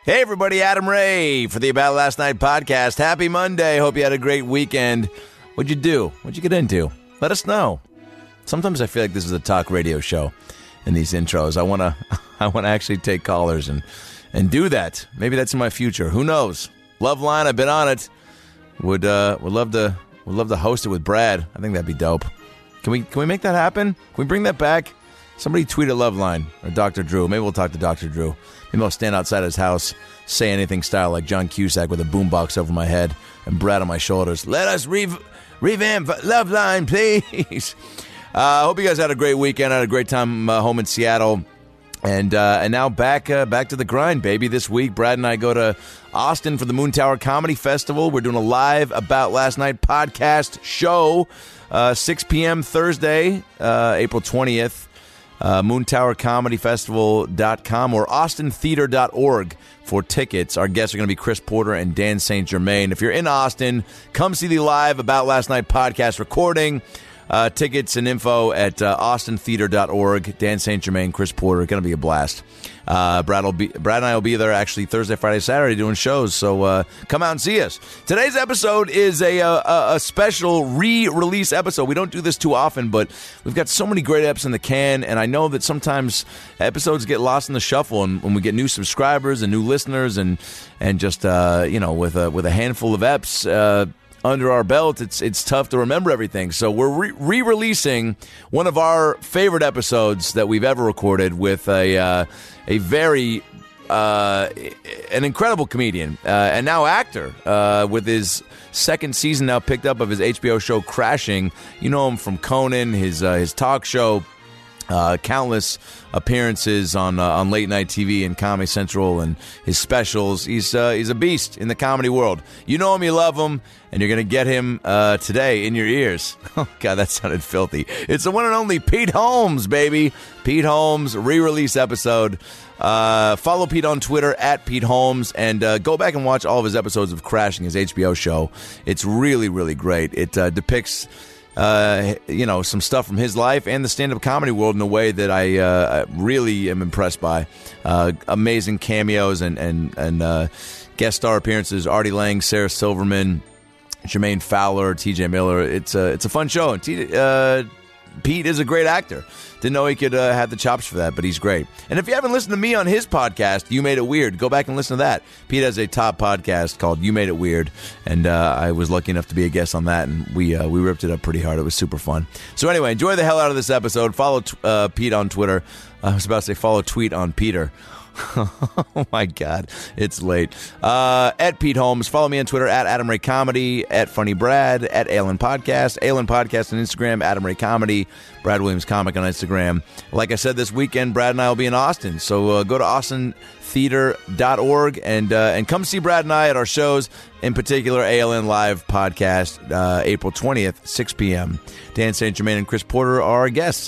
Hey, everybody, Adam Ray for the About Last Night podcast. Happy Monday. Hope you had a great weekend. What'd you do? What'd you get into? Let us know. Sometimes I feel like this is a talk radio show in these intros. I want to actually take callers and do that. Maybe that's in my future. Who knows? Love line, I've been on it. Would love to host it with Brad. I think that'd be dope. Can we make that happen? Can we bring that back? Somebody tweet a love line or Dr. Drew. Maybe we'll talk to Dr. Drew. Maybe I'll stand outside his house, say anything style like John Cusack with a boombox over my head and Brad on my shoulders. Let us revamp love line, please. Hope you guys had a great weekend. I had a great time home in Seattle. And now back to the grind, baby. This week, Brad and I go to Austin for the Moon Tower Comedy Festival. We're doing a live About Last Night podcast show, 6 p.m. Thursday, April 20th. moontowercomedyfestival.com or austintheater.org for tickets. Our guests are going to be Chris Porter and Dan St. Germain. If you're in Austin, come see the live About Last Night podcast recording. Tickets and info at austintheater.org. Dan St. Germain, Chris Porter. Going to be a blast. Brad and I will be there actually Thursday, Friday, Saturday doing shows. So come out and see us. Today's episode is a special re-release episode. We don't do this too often, but we've got so many great eps in the can, and I know that sometimes episodes get lost in the shuffle, and when we get new subscribers and new listeners, and just with a handful of eps under our belt, it's tough to remember everything. So we're re-releasing one of our favorite episodes that we've ever recorded with an incredible comedian and now actor with his second season now picked up of his HBO show Crashing. You know him from Conan, his talk show, countless appearances on late night TV and Comedy Central, and his specials. He's a beast in the comedy world. You know him, you love him, and you're going to get him today in your ears. Oh, God, that sounded filthy. It's the one and only Pete Holmes, baby. Pete Holmes, re-release episode. Follow Pete on Twitter at Pete Holmes, and go back and watch all of his episodes of Crashing, his HBO show. It's really, really great. It depicts some stuff from his life and the stand-up comedy world in a way that I really am impressed by. Amazing cameos and guest star appearances: Artie Lang, Sarah Silverman, Jermaine Fowler, TJ Miller. It's a fun show. And Pete is a great actor. Didn't know he could have the chops for that, but he's great. And if you haven't listened to me on his podcast, You Made It Weird, go back and listen to that. Pete has a top podcast called You Made It Weird, and I was lucky enough to be a guest on that, and we ripped it up pretty hard. It was super fun. So anyway, enjoy the hell out of this episode. Follow Pete on Twitter. I was about to say follow Tweet on Peter. Oh my God, it's late. At Pete Holmes. Follow me on Twitter at Adam Ray Comedy, at Funny Brad, at Aylin Podcast on Instagram, Adam Ray Comedy, Brad Williams Comic on Instagram. Like I said, this weekend Brad and I will be in Austin, so go to austintheater.org and come see Brad and I at our shows, in particular ALN Live Podcast, April 20th, 6 p.m. Dan St. Germain and Chris Porter are our guests.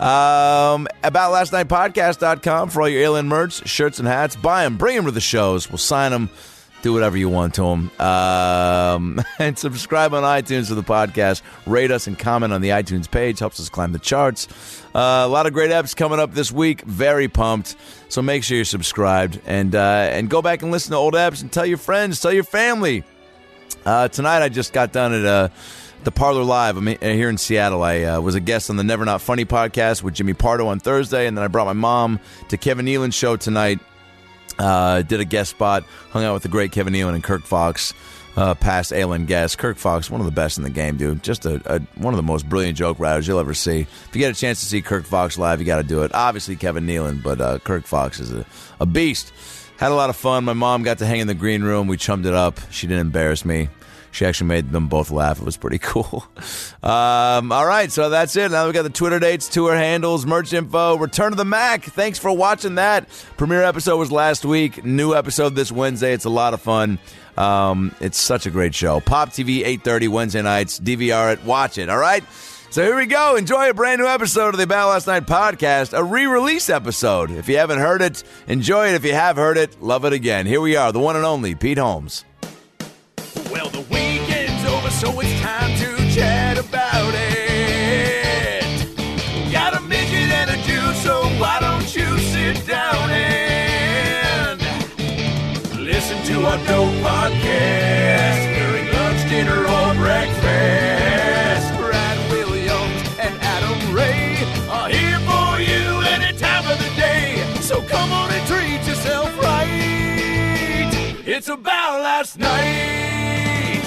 AboutLastNightPodcast.com for all your ALN merch, shirts and hats. Buy them, bring them to the shows. We'll sign them, do whatever you want to them. And subscribe on iTunes to the podcast. Rate us and comment on the iTunes page. Helps us climb the charts. A lot of great eps coming up this week. Very pumped. So make sure you're subscribed. And go back and listen to old eps and tell your friends, tell your family. Tonight I just got done at the Parlor Live. I'm here in Seattle. I was a guest on the Never Not Funny podcast with Jimmy Pardo on Thursday, and then I brought my mom to Kevin Nealon's show tonight. Did a guest spot, hung out with the great Kevin Nealon and Kirk Fox, past ALN guest. Kirk Fox, one of the best in the game, dude. Just one of the most brilliant joke writers you'll ever see. If you get a chance to see Kirk Fox live, you got to do it. Obviously Kevin Nealon, but Kirk Fox is a beast. Had a lot of fun. My mom got to hang in the green room. We chummed it up. She didn't embarrass me. She actually made them both laugh. It was pretty cool. All right, so that's it. Now we got the Twitter dates, tour handles, merch info, Return to the Mac. Thanks for watching that. Premiere episode was last week. New episode this Wednesday. It's a lot of fun. It's such a great show. Pop TV, 8:30 Wednesday nights. DVR it. Watch it, all right? So here we go. Enjoy a brand new episode of the About Last Night podcast, a re-release episode. If you haven't heard it, enjoy it. If you have heard it, love it again. Here we are, the one and only Pete Holmes. Well, the weekend's over, so it's time to chat about it. Got a midget and a Jew, so why don't you sit down and listen to our dope podcast during lunch, dinner, or breakfast. Brad Williams and Adam Ray are here for you any time of the day. So come on and treat yourself right. It's about last night.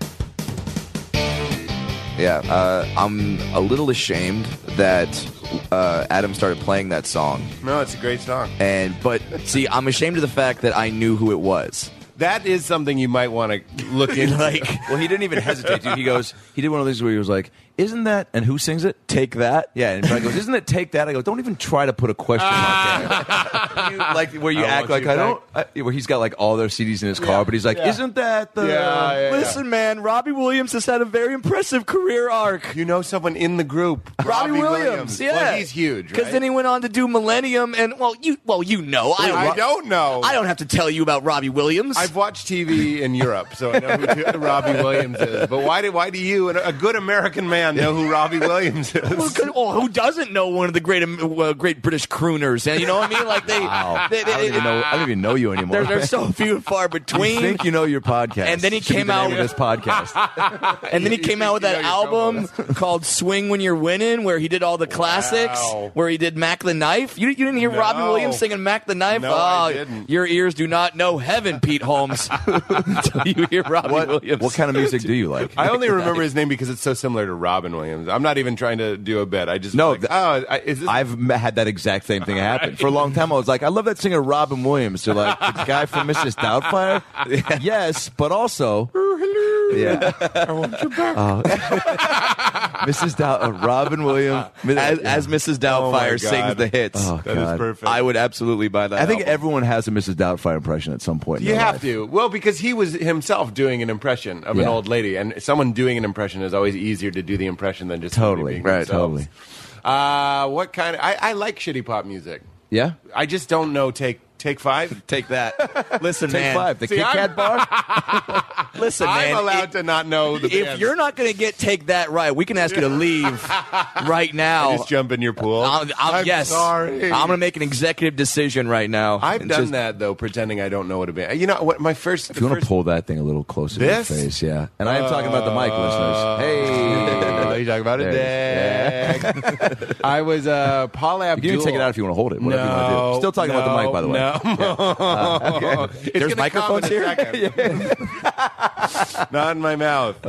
Yeah, I'm a little ashamed that Adam started playing that song. No, it's a great song. But see, I'm ashamed of the fact that I knew who it was. That is something you might want to look into. Well, he didn't even hesitate, dude. He did one of these where he was like, isn't that, and who sings it? Take That? Yeah, and Brad goes, isn't it Take That? I go, don't even try to put a question mark there. Like, where you act like, where he's got like all their CDs in his car, but he's like, isn't that the... Listen, man, Robbie Williams has had a very impressive career arc. You know someone in the group. Robbie Williams. Yeah. Well, he's huge, right? Because then he went on to do Millennium, and, you know. I don't know. I don't have to tell you about Robbie Williams. I've watched TV in Europe, so I know who Robbie Williams is. But why do you, a good American man, know who Robbie Williams is? Well, who doesn't know one of the great British crooners? And you know what I mean? Like I don't even know you anymore. They're so few and far between. You think you know your podcast, and then he came out with this podcast, and then he came out with that album called "Swing When You're Winning," where he did all the classics, where he did Mac the Knife. You didn't hear Robbie Williams singing Mac the Knife? No, I didn't. Your ears do not know heaven, Pete Holmes, until you hear Robbie Williams. What kind of music do you like? I only remember his name because it's so similar to Robin Williams. I'm not even trying to do a bit. I just is this? I've had that exact same thing happen. For a long time, I was like, I love that singer Robin Williams. They're like, the guy from Mrs. Doubtfire? Yes, but also... Yeah. I want you back. Mrs. Robin Williams as Mrs. Doubtfire sings the hits. That is perfect. I would absolutely buy that. I think album. everyone has a Mrs. Doubtfire impression at some point. You have to. Well, because he was himself doing an impression of an old lady, and someone doing an impression is always easier to do the impression than just Totally. being Right, themselves. totally. What kind of... I like shitty pop music. Yeah? I just don't know Take Five. Take that. Listen, Take man. Five. The Kit Kat bar? Listen, man. I'm allowed to not know the If bands. you're not going to get Take That right, we can ask you to leave right now. Just jump in your pool. I'm yes. sorry. I'm going to make an executive decision right now. I've done that, though, pretending I don't know what a band... You know, what my first... If you want to pull that thing a little closer to your This? face, yeah. And I am talking about the mic, listeners. Hey. You talking about a dick. I was Paul Abdul. You can take it out if you want to hold it. Whatever you want to do. Still talking about the mic, by the way. No. There's microphones here? Not in my mouth.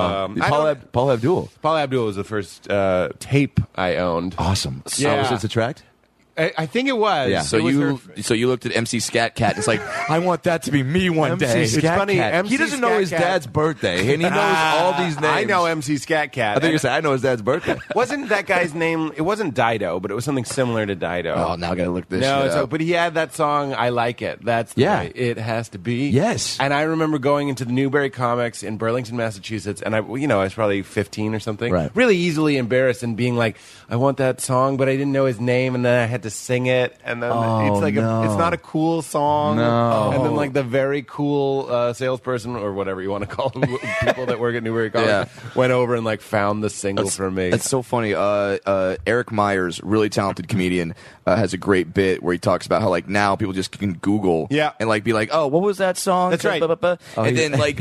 Paul Abdul. Paul Abdul was the first tape I owned. Awesome. Yeah. Was it a track? I think it was. Yeah. So you looked at MC Scat Cat and it's like, I want that to be me one day. It's funny. He doesn't know his dad's birthday, and he knows all these names. I know MC Scat Cat. I think you said I know his dad's birthday. Wasn't that guy's name? It wasn't Dido, but it was something similar to Dido. Oh, now I got to look this No, shit up. but he had that song, I Like It. That's the way it has to be. Yes. And I remember going into the Newbury Comics in Burlington, Massachusetts, and I was probably 15 or something. Right. Really easily embarrassed and being like, I want that song, but I didn't know his name, and then I had to sing it, and then it's like it's not a cool song. No. And then like the very cool salesperson or whatever you want to call them, people that work at Newbury Comics went over and like found the single for me. That's so funny. Eric Myers, really talented comedian, has a great bit where he talks about how like now people just can Google and like be like, oh, what was that song? That's right. And then like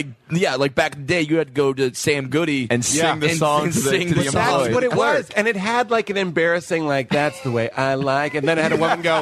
back in the day, you had to go to Sam Goody and sing the song to the That's employee. what it was, and it had like an embarrassing like that's the way I like, and then it had a woman go,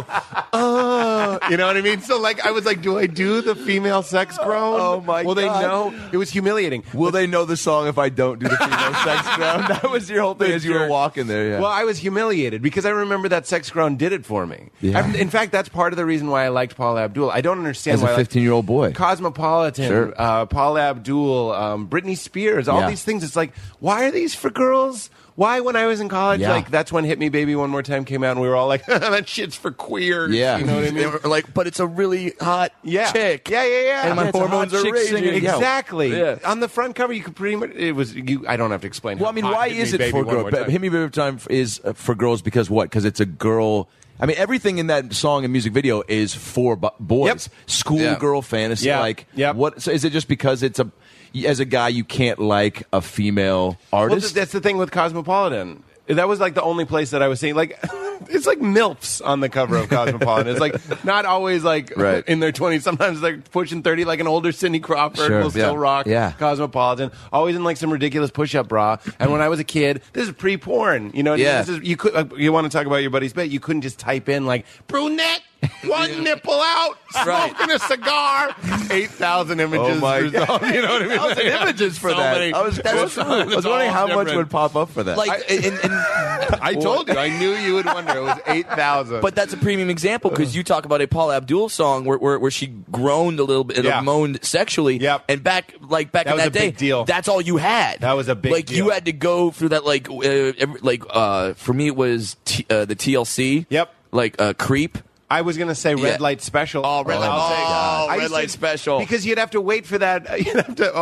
oh, you know what I mean? So like I was like, do I do the female sex groan? Oh my Will God. they know? It was humiliating. Will they know the song if I don't do the female sex ground? That was your whole thing as you were walking there. Yeah. Well, I was humiliated because I remember that sex groan did it for me. Yeah. In fact, that's part of the reason why I liked Paul Abdul. I don't understand as a why 15-year-old boy. Cosmopolitan, Sure. Paul Abdul, Britney Spears, all these things. It's like, why are these for girls? Why, when I was in college, like that's when "Hit Me, Baby, One More Time" came out, and we were all like, "That shit's for queers." Yeah, you know what I mean? Like, but it's a really hot chick. Yeah. And my hormones are raging. Exactly. Yeah. On the front cover, you could pretty much. It was you. I don't have to explain. Well, I mean, why is it for girls? Hit Me Baby Time is for girls because what? Because it's a girl. I mean, everything in that song and music video is for boys. Schoolgirl fantasy. Like, what? So is it just because it's as a guy, you can't like a female artist? Well, that's the thing with Cosmopolitan. That was like the only place that I was seeing. Like, it's like MILFs on the cover of Cosmopolitan. It's like not always like in their 20s. Sometimes like pushing 30, like an older Cindy Crawford will still rock Cosmopolitan. Always in like some ridiculous push-up bra. And when I was a kid, this is pre-porn. You know, this is, you want to talk about your buddy's bit? You couldn't just type in like brunette. One nipple out, smoking a cigar. 8,000 images. Oh my God. You know what I mean? 1,000 images for that. I was wondering how much would pop up for that. Like, I told you. I knew you would wonder. It was 8,000. But that's a premium example because you talk about a Paula Abdul song where she groaned a little bit, moaned sexually. Yep. And back in that day, big deal. That's all you had. That was a big deal. You had to go through that. For me, it was the TLC. Yep. Creep. I was going to say Red Light Special. Oh, Red Light Special. Because you'd have to wait for that. You'd have to,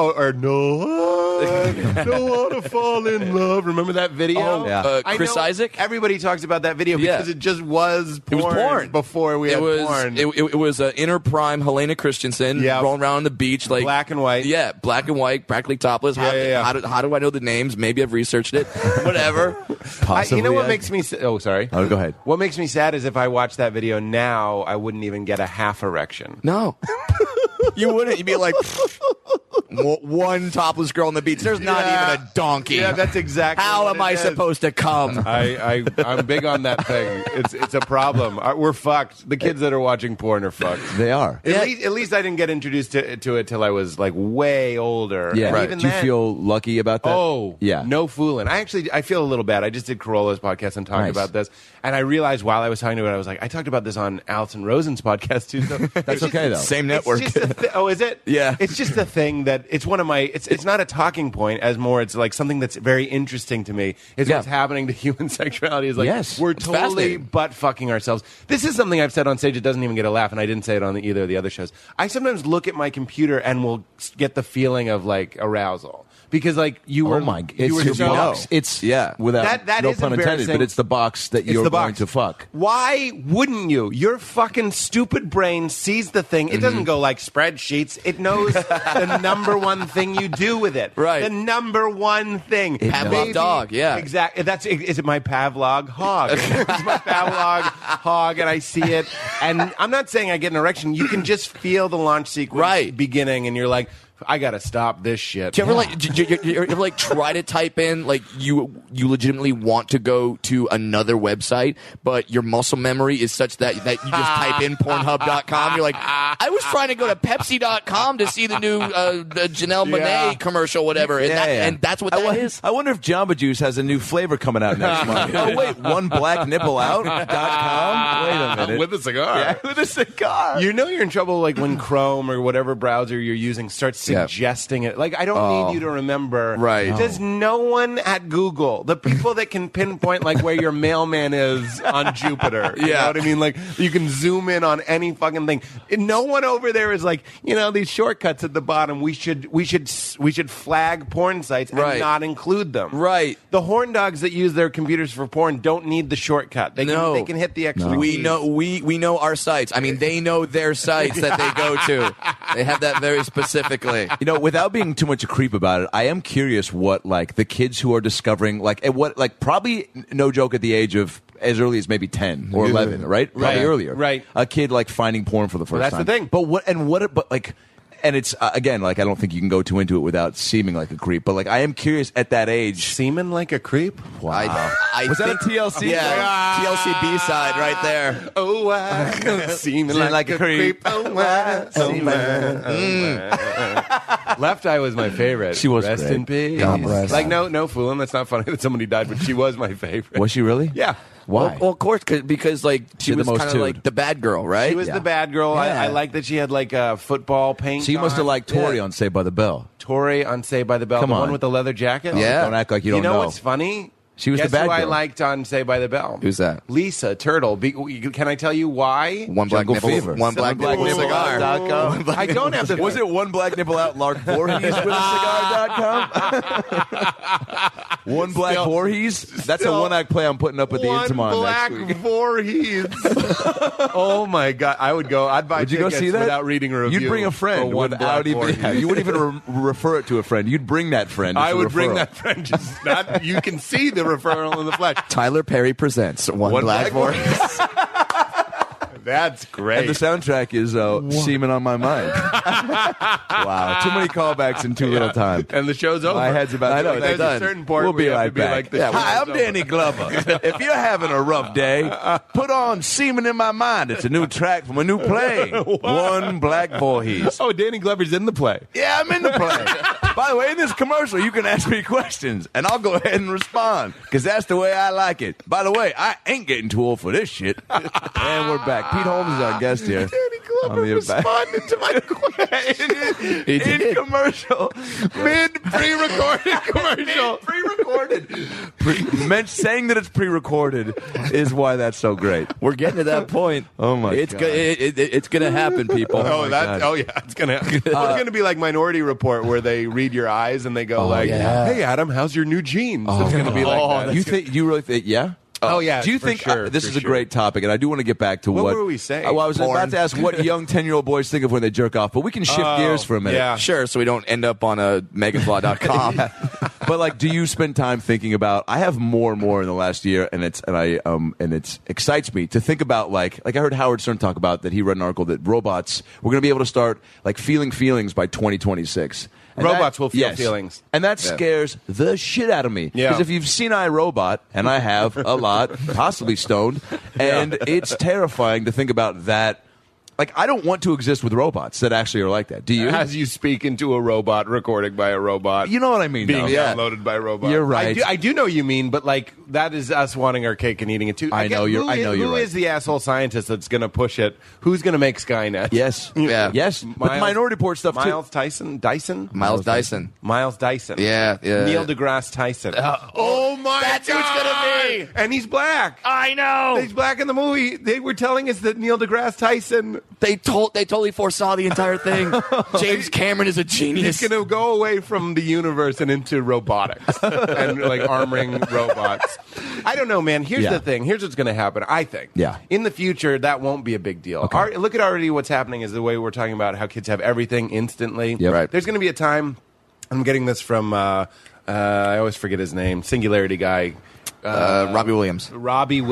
don't want to fall in love. Remember that video? Chris Isaac? Everybody talks about that video because it just was porn. It was porn. Before we had porn. It was inner prime Helena Christensen rolling around on the beach. Like black and white. Yeah, black and white, practically topless. How do I know the names? Maybe I've researched it. Whatever. Possibly. You know what makes me... sorry. Oh, go ahead. What makes me sad is if I watch that video now, I wouldn't even get a half erection. No. You wouldn't. You'd be like, one topless girl on the beach. There's not even a donkey. Yeah, that's exactly How what am I supposed to come? I'm big on that thing. It's a problem. We're fucked. The kids that are watching porn are fucked. They are. At least I didn't get introduced to it till I was like way older. Yeah. And Right. even Do you then, feel lucky about that? Oh, yeah. No fooling. I feel a little bad. I just did Corolla's podcast and talked about this. And I realized while I was talking to it, I was like, I talked about this on Alison Rosen's podcast too. So that's okay though. Same network. Is it? Yeah. It's just a thing that it's one of my. It's not a talking point as more. It's like something that's very interesting to me. Is what's happening to human sexuality. Is like we're totally butt fucking ourselves. This is something I've said on stage. It doesn't even get a laugh, and I didn't say it on either of the other shows. I sometimes look at my computer and will get the feeling of like arousal. Because like you were, it's without that no is pun intended, embarrassing. but it's the box that you're going to fuck. Why wouldn't you? Your fucking stupid brain sees the thing. It doesn't go like spreadsheets. It knows the number one thing you do with it. Right. The number one thing. Pavlov dog. Yeah. Exactly. Is it my Pavlov hog? It's my Pavlov hog, and I see it. And I'm not saying I get an erection. You can just feel the launch sequence beginning, and you're like, I gotta stop this shit. Do you ever try to type in like you legitimately want to go to another website, but your muscle memory is such that you just type in Pornhub.com. You're like, I was trying to go to Pepsi.com to see the new Janelle Monáe commercial, whatever, and that's what that is. I wonder if Jamba Juice has a new flavor coming out next month. Oh wait, oneblacknippleout.com. Wait a minute, with a cigar. Yeah, with a cigar. You know you're in trouble like when Chrome or whatever browser you're using starts suggesting it. Like, I don't need you to remember. Right. Does no one at Google, the people that can pinpoint like where your mailman is on Jupiter, you know what I mean? Like, you can zoom in on any fucking thing. No one over there is like, these shortcuts at the bottom. We should flag porn sites and not include them. Right. The horn dogs that use their computers for porn don't need the shortcut. They can hit the extra. We know our sites. I mean, they know their sites that they go to. They have that very specifically. Without being too much a creep about it, I am curious what like the kids who are discovering probably no joke at the age of as early as maybe 10 or 11, right? Probably earlier. Right. A kid like finding porn for the first time. That's the thing. And it's again, like I don't think you can go too into it without seeming like a creep. But like I am curious at that age. Seeming like a creep? Wow. I Was that a TLC? Yeah, TLC B-side right there. Oh, I seeming like a creep. Oh, I Left Eye was my favorite. She was Rest great. in peace. God bless. Like no fooling. That's not funny that somebody died, but she was my favorite. Was she really? Yeah. Why? Well, of course, because like she Did the was most kind of too. like the bad girl, right? She was the bad girl. Yeah. I like that she had like a football paint. So you must have liked Tori on Saved by the Bell. Tori on Saved by the Bell. Come the on. one with the leather jacket. Yeah. Don't act like you don't know. You know what's funny? She was Guess the bad who I girl. liked on Saved by the Bell? Who's that? Lisa Turtle. Can I tell you why? One black Jungle nipple, Fever. one black nipple cigar. I don't have the. Was it one black nipple out Lark Voorhees with a cigar.com? One black Voorhees? That's a one-act play I'm putting up at the Intimon black next week. Voorhees. Oh my God! I would go. I'd buy Would you go tickets see that? without reading a review. You'd bring a friend for one without black even. Voorhees. Yeah, you wouldn't even refer it to a friend. You'd bring that friend. I would bring referral. that friend. Just not. You can see the referral in the flesh. Tyler Perry presents One Black Voice. That's great. And the soundtrack is Semen on My Mind. Wow. Too many callbacks in too little time. And the show's over. My head's about to There's a certain part we'll be where right back. Hi, I'm Danny Glover. If you're having a rough day, put on Semen in My Mind. It's a new track from a new play. One Black Voice. Oh, Danny Glover's in the play. Yeah, I'm in the play. By the way, in this commercial, you can ask me questions, and I'll go ahead and respond, because that's the way I like it. By the way, I ain't getting too old for this shit. And we're back. Pete Holmes is our guest here. Danny Glover responded to my question in commercial. Mid-pre-recorded commercial. Pre-recorded. Saying that it's pre-recorded is why that's so great. We're getting to that point. Oh, my God. It's going to happen, people. It's going to happen. It's going to be like Minority Report, where they read your eyes and they go hey, Adam, how's your new jeans? It's going to be like that. You really think, yeah? Oh, yeah. Do you think this is a great topic? And I do want to get back to what were we saying? Well, I was about to ask what young 10-year-old boys think of when they jerk off, but we can shift gears for a minute. Yeah. Sure, so we don't end up on a meganflaw.com. But like, do you spend time thinking about? I have more and more in the last year, and it excites me to think about like I heard Howard Stern talk about that. He read an article that robots we're going to be able to start like feeling feelings by 2026. And robots will feel feelings. And that scares the shit out of me. Because if you've seen iRobot, and I have a lot, possibly stoned, and it's terrifying to think about that. Like, I don't want to exist with robots that actually are like that. Do you? As you speak into a robot, recording by a robot. You know what I mean, being downloaded by a robot. You're right. I do know what you mean, but like, that is us wanting our cake and eating it too. Who is the asshole scientist that's going to push it? Who's going to make Skynet? Yes. Yeah. Yes. But the Minority Report stuff too. Miles Dyson? Miles Dyson. Yeah. Neil deGrasse Tyson. Oh my God. That's who it's going to be. And he's black. I know. He's black in the movie. They were telling us that Neil deGrasse Tyson... They totally foresaw the entire thing. James Cameron is a genius. He's going to go away from the universe and into robotics and like armoring robots. I don't know, man. Here's the thing. Here's what's going to happen, I think. Yeah. In the future, that won't be a big deal. Okay. Look at already what's happening is the way we're talking about how kids have everything instantly. Yep. Right. There's going to be a time, I'm getting this from, I always forget his name, Singularity guy. Robbie Williams. It's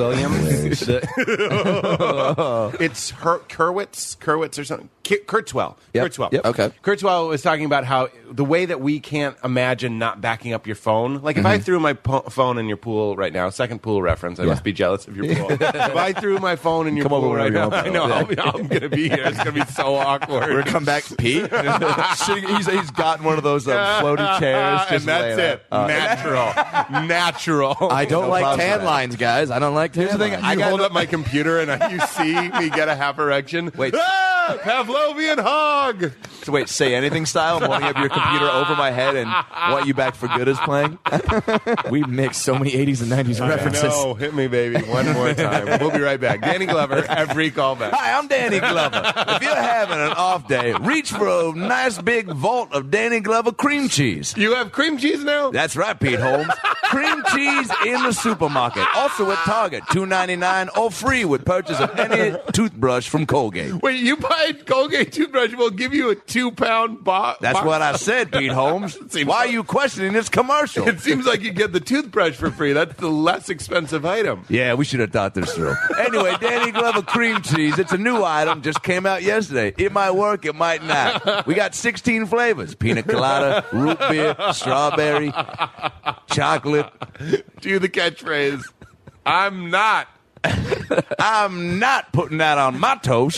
Kurtz or something. Kurzweil. Kurzweil. Yep. Okay. Kurzweil was talking about how the way that we can't imagine not backing up your phone. Like if I threw my phone in your pool right now, second pool reference, I must be jealous of your pool. If I threw my phone in your pool right now, I know I'm going to be here. It's going to be so awkward. We're going to come back, Pete. He's gotten one of those floaty chairs. And that's it. Natural. I don't like tan lines, guys. I don't like tan lines. I hold up my computer and you see me get a half erection. Wait. Pavlovian hog. So wait, Say Anything style? I'm holding up your computer over my head and Want You Back for Good is playing? We mixed so many 80s and 90s references. No, hit me, baby. One more time. We'll be right back. Danny Glover, every callback. Hi, I'm Danny Glover. If you're having an off day, reach for a nice big vault of Danny Glover cream cheese. You have cream cheese now? That's right, Pete Holmes. Cream cheese in the supermarket. Also at Target, $2.99 or free with purchase of any toothbrush from Colgate. Wait, you buy Colgate toothbrush, we'll give you a 2-pound box. That's what I said, Pete Holmes. Why are you questioning this commercial? It seems like you get the toothbrush for free. That's the less expensive item. Yeah, we should have thought this through. Anyway, Danny Glover cream cheese. It's a new item. Just came out yesterday. It might work. It might not. We got 16 flavors. Pina colada, root beer, strawberry, chocolate. Do the catchphrase. I'm not putting that on my toast.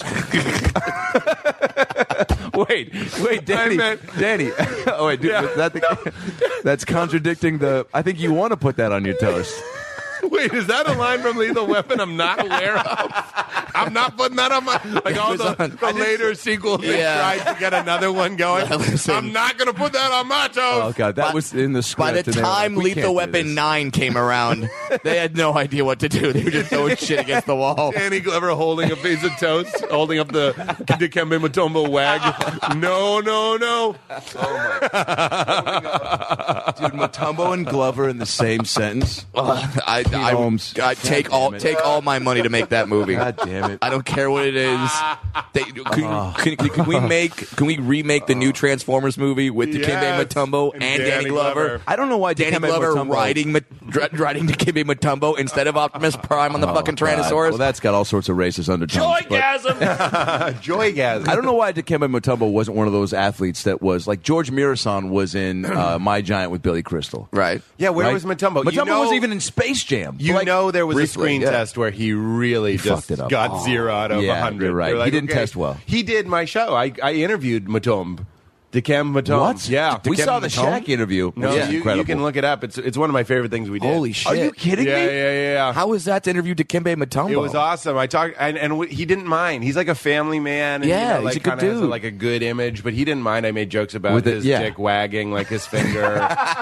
wait, Danny. Danny. Oh, wait, dude, that's contradicting the. I think you want to put that on your toast. Wait, is that a line from Lethal Weapon I'm not aware of? I'm not putting that on my... Like all the later sequels, they tried to get another one going. I'm not going to put that on my toast. Oh, God, that was in the script. By the time Lethal Weapon 9 came around, they had no idea what to do. They were just throwing shit against the wall. Danny Glover holding a piece of toast, holding up the Dikembe Mutombo wag. No. Oh, my God. Dude, Mutombo and Glover in the same sentence. I take all my money to make that movie. God damn it! I don't care what it is. Can we remake the new Transformers movie with Dikembe Mutombo and Danny Glover? I don't know why Danny Glover riding Dikembe Mutombo instead of Optimus Prime on the fucking Tyrannosaurus. Well, that's got all sorts of racist undertones. Joygasm! Joygasm. I don't know why Dikembe Mutombo wasn't one of those athletes that was like George Mirasan was in My Giant with Billy Crystal. Right. Yeah, where was Mutombo? Mutombo was even in Space Jam. There was briefly, a screen test where he really fucked it up. got 0 out of 100. You're right. Like, he didn't test well. He did my show. I interviewed Mutombo. Dikembe Mutombo. What? Yeah. We saw the Mutombo? Shaq interview. No, Yeah, you incredible. can look it up. It's one of my favorite things we did. Holy shit. Are you kidding me? Yeah. How was that to interview Dikembe Mutombo? It was awesome. I talked, and he didn't mind. He's like a family man. And, Yeah, like, he's a good kinda has dude. like a good image, but he didn't mind. I made jokes about With his dick wagging, like his finger.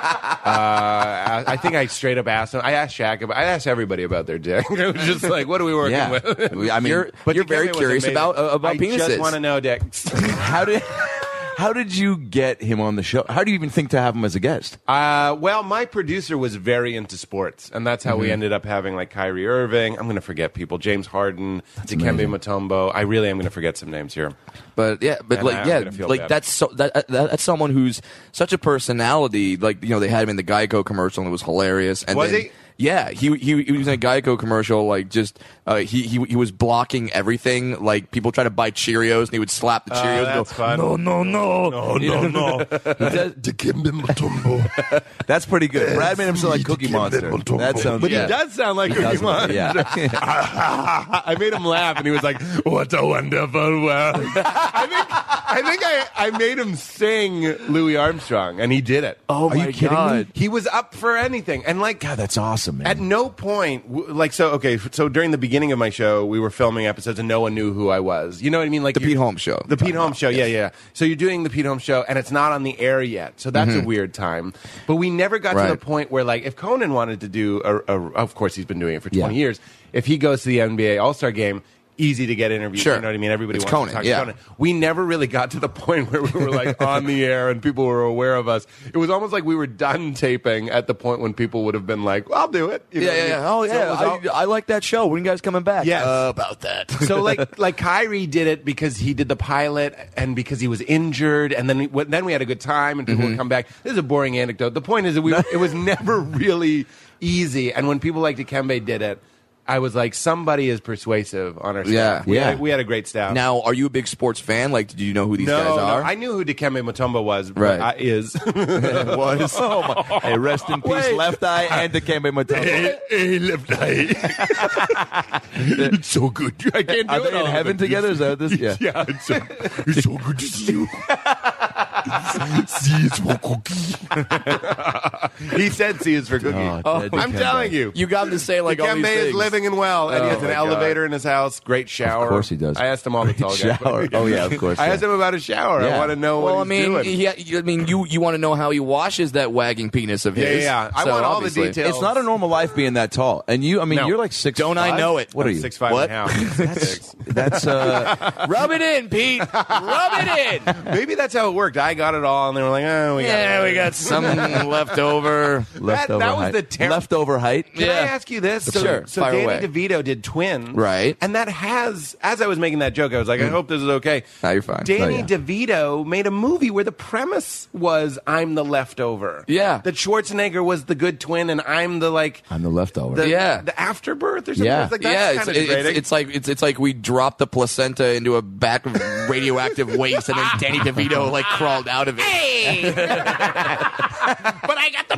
I think I straight up asked him. I asked Shaq I asked everybody about their dick. It was just like, what are we working with? I mean, you're Dikembe very was curious amazing. about I penises. just want to know dicks. How did you get him on the show? How do you even think to have him as a guest? Well, my producer was very into sports, and that's how we ended up having like Kyrie Irving. I'm going to forget people. James Harden, Dikembe Mutombo. I really am going to forget some names here. But yeah, but And I'm gonna feel bad. that's someone who's such a personality. Like, they had him in the Geico commercial and it was hilarious. And Was then, he? Yeah, he was in a Geico commercial. Like, just he was blocking everything. Like, people try to buy Cheerios and he would slap the Cheerios. That's and fun. go, no. Dikembe Mutombo. That's pretty good. Brad made him sound like Cookie Monster. That sounds. But yeah. he does sound like Cookie Monster. Yeah. I made him laugh, and he was like, "What a wonderful world!" I think I made him sing Louis Armstrong, and he did it. Oh Are my you kidding God. me? He was up for anything, and like, God, that's awesome, man. at no point, so during the beginning of my show, we were filming episodes, and no one knew who I was. You know what I mean? Like The Pete Holmes Show. The Pete Holmes Show, yeah. So you're doing the Pete Holmes Show, and it's not on the air yet. So that's a weird time. But we never got to Right. the point where, like, if Conan wanted to do, of course he's been doing it for 20 Yeah. years, if he goes to the NBA All-Star Game, easy to get interviews. Sure. You know what I mean? Everybody It's wants Conan, to talk yeah. to Conan. We never really got to the point where we were like on the air and people were aware of us. It was almost like we were done taping at the point when people would have been like, well, I'll do it. You know what I mean? Oh, So yeah. it was all- I like that show. When are you guys coming back? Yes. About that. So like Kyrie did it because he did the pilot and because he was injured, and then we had a good time and people would come back. This is a boring anecdote. The point is that it was never really easy, and when people like Dikembe did it, I was like, somebody is persuasive on our staff. Yeah. We had a great staff. Now, are you a big sports fan? Like, did you know who these guys no, are? I knew who Dikembe Mutombo was. Right. But is. was. Oh my. Hey, rest in peace, Wait. Left Eye and Dikembe Mutombo. Hey, left eye. It's so good. I can't do Are it they all in heaven together? Is that what this? Yeah. Yeah. It's so good to see you. See, it's for cookie. He said C is for cookie. Oh, I'm Dikembe. telling you. You got him to say like all these Dikembe things. is living and well, and he has Oh an my God. elevator in his house, great shower. Of course he does. I asked him all the tall guys. Shower. Oh yeah, of course. I yeah. asked him about his shower. I Yeah. want to know Well, I what he's mean, doing. you want to know how he washes that wagging penis of Yeah, his? yeah. I So, want all the obviously- details. It's not a normal life being that tall, and you. I mean, No. you're like 6'5". Don't I know it? What are I'm you? 6'5" What? and a half. Six. Rub That's it in, Pete. Rub it in. Maybe that's how it worked. I got it all, and they were like, "Oh, we got Yeah, it." we got some left over. leftover that was height. the leftover height. Can I ask you this? So, Sure, so fire Danny away. DeVito did Twins, Right. And that has, as I was making that joke, I was like, I hope this is okay. No, you're fine. Danny Oh, yeah. DeVito made a movie where the premise was I'm the leftover. Yeah. That Schwarzenegger was the good twin, and I'm the I'm the leftover. the afterbirth or something. Yeah. It's like, that's Yeah, kind of degrading. it's like we dropped the placenta into a back of radioactive waste, and then Danny DeVito like crawled out of it. But I got the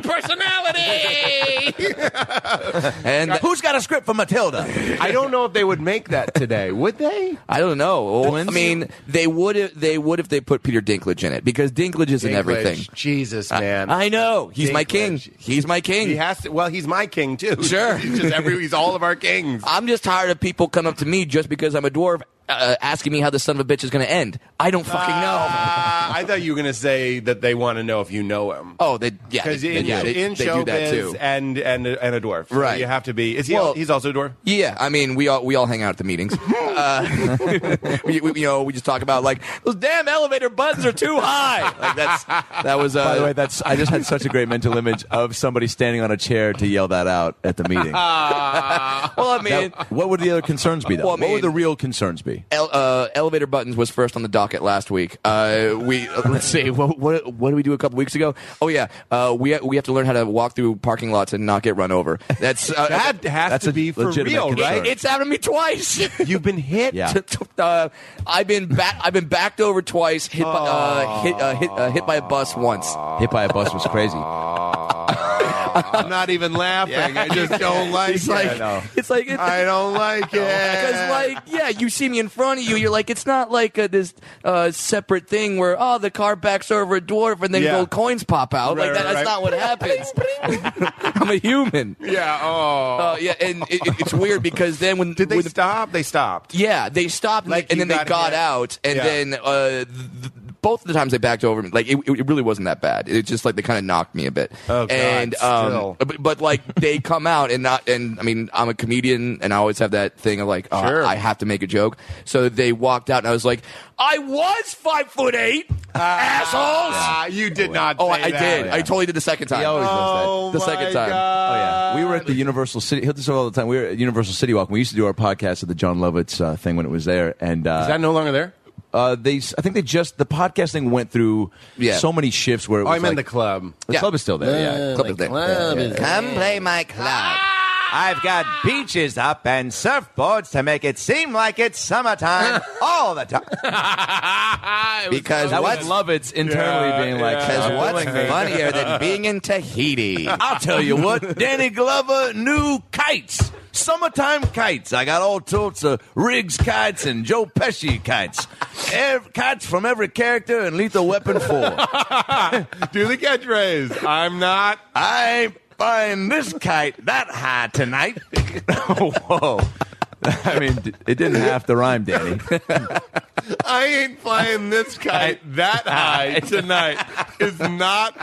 personality. And Who's got a script for Matilda? I don't know if they would make that today. Would they? I don't know. Well, I Twins? mean, they would if they put Peter Dinklage in it because Dinklage is in everything. Jesus, man. I know. He's my king. Dinklage. He's my king. He has to. Well, he's my king too. Sure. he's all of our kings. I'm just tired of people coming up to me just because I'm a dwarf asking me how the son of a bitch is going to end. I don't fucking know. I thought you were going to say that they want to know if you know him. Oh, Because they in do that showbiz too. and a dwarf, So Right. you have to be. Is he? Well- He's also a dwarf. Yeah, I mean, we all hang out at the meetings. We just talk about like those damn elevator buttons are too high. Like that was. By the way, I just had such a great mental image of somebody standing on a chair to yell that out at the meeting. well, I mean, What would the other concerns be, though? Well, I what would mean- the real concerns be? be? Elevator buttons was first on the docket last week. Let's see. What did we do a couple weeks ago? Oh yeah, we have to learn how to walk through parking lots and not get run over. That's that has to be for real, right? It's happened to me twice. You've been hit. Yeah. I've been backed over twice. Hit by a bus once. Hit by a bus was crazy. I'm not even laughing. I just don't like it. I don't like it. Because, you see me in front of you, you're like, it's not like this separate thing where, the car backs over a dwarf and then gold coins pop out. Right, that's not what happens. I'm a human. Yeah, and it's weird because then when... Did they stop? They stopped. Yeah, they stopped and then they got out and then... both of the times they backed over me, like it really wasn't that bad. It just like they kind of knocked me a bit. Oh, God, and still. But like they come out and I mean I'm a comedian and I always have that thing of like I have to make a joke. So they walked out and I was like, I was 5'8", assholes. You did not. Oh, say I that. did. I totally did the second time. He always does that. The second time. Oh yeah, we were at the Universal City. He'll do this all the time. We were at Universal City Walk. We used to do our podcast at the John Lovitz thing when it was there. And is that no longer there? I think the podcast thing went through so many shifts where it was I meant the club. The club is still there. Yeah, Club is there. Come play my club. I've got beaches up and surfboards to make it seem like it's summertime all the time. Because that was Lovitz internally being like, because what's funnier than being in Tahiti? I'll tell you what, Danny Glover knew kites. Summertime kites. I got all sorts of Riggs kites and Joe Pesci kites. Kites from every character in Lethal Weapon 4. Do the catchphrase. I'm not. I flying this kite that high tonight. Whoa. I mean, it didn't have to rhyme, Danny. I ain't flying this kite that high tonight. It's not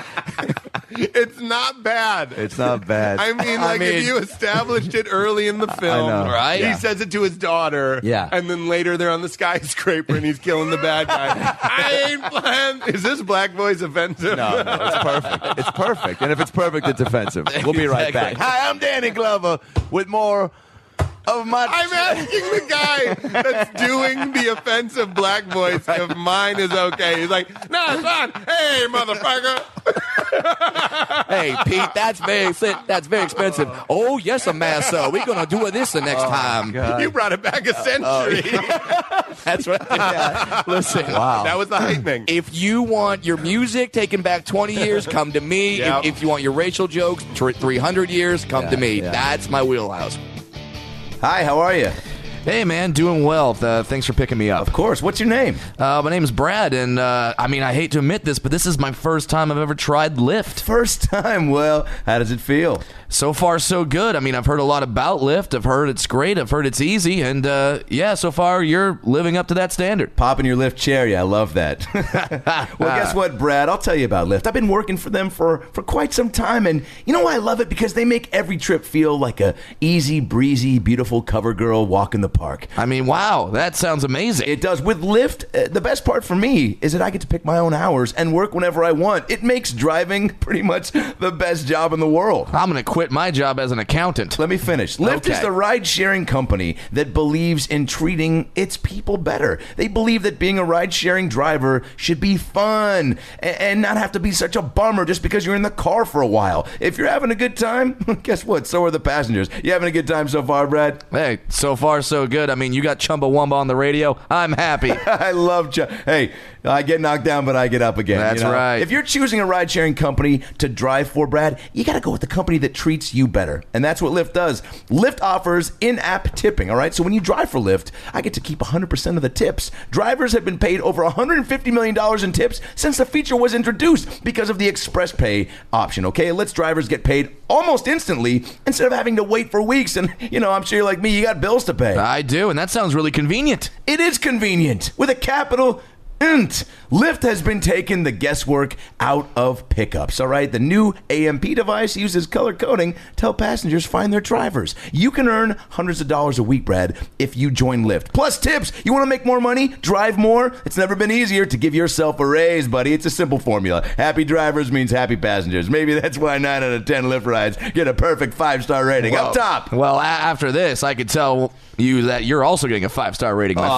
bad. It's not bad. I mean, if you established it early in the film, right? He says it to his daughter, and then later they're on the skyscraper and he's killing the bad guy. I ain't flying. Is this black voice offensive? No, it's perfect. It's perfect. And if it's perfect, it's offensive. We'll be right back. Hi, I'm Danny Glover with more of my... I'm asking the guy that's doing the offensive black voice if mine is okay. He's like, no, it's fine. Hey, motherfucker. Hey, Pete, that's very expensive. Oh, yes, Amasa. We're going to do this the next time. You brought it back a century. That's right. Yeah. Listen. Wow. That was the heightening. If you want your music taken back 20 years, come to me. Yep. If you want your racial jokes 300 years, come to me. Yeah. That's my wheelhouse. Hi, how are you? Hey, man, doing well. Thanks for picking me up. Of course. What's your name? My name's Brad, and I hate to admit this, but this is my first time I've ever tried Lyft. First time. Well, how does it feel? So far, so good. I mean, I've heard a lot about Lyft. I've heard it's great. I've heard it's easy. And, so far, you're living up to that standard. Pop in your Lyft cherry. I love that. Well, guess what, Brad? I'll tell you about Lyft. I've been working for them for quite some time. And you know why I love it? Because they make every trip feel like a easy, breezy, beautiful cover girl walk in the park. I mean, wow. That sounds amazing. It does. With Lyft, the best part for me is that I get to pick my own hours and work whenever I want. It makes driving pretty much the best job in the world. I'm going to quit my job as an accountant. Let me finish. Lyft is the ride-sharing company that believes in treating its people better. They believe that being a ride-sharing driver should be fun and not have to be such a bummer just because you're in the car for a while. If you're having a good time, guess what? So are the passengers. You having a good time so far, Brad? Hey, so far so good. I mean, you got Chumbawamba on the radio. I'm happy. I love Hey, I get knocked down, but I get up again. That's right. If you're choosing a ride-sharing company to drive for, Brad, you got to go with the company that treats you better. And that's what Lyft does. Lyft offers in-app tipping, all right? So when you drive for Lyft, I get to keep 100% of the tips. Drivers have been paid over $150 million in tips since the feature was introduced because of the Express Pay option, okay? It lets drivers get paid almost instantly instead of having to wait for weeks. And, I'm sure you're like me, you got bills to pay. I do, and that sounds really convenient. It is convenient. With a capital Lyft has been taking the guesswork out of pickups, all right? The new AMP device uses color coding to help passengers find their drivers. You can earn hundreds of dollars a week, Brad, if you join Lyft. Plus tips. You want to make more money? Drive more? It's never been easier to give yourself a raise, buddy. It's a simple formula. Happy drivers means happy passengers. Maybe that's why 9 out of 10 Lyft rides get a perfect 5-star rating. Up top. Well, after this, I could tell you that you're also getting a 5-star rating, my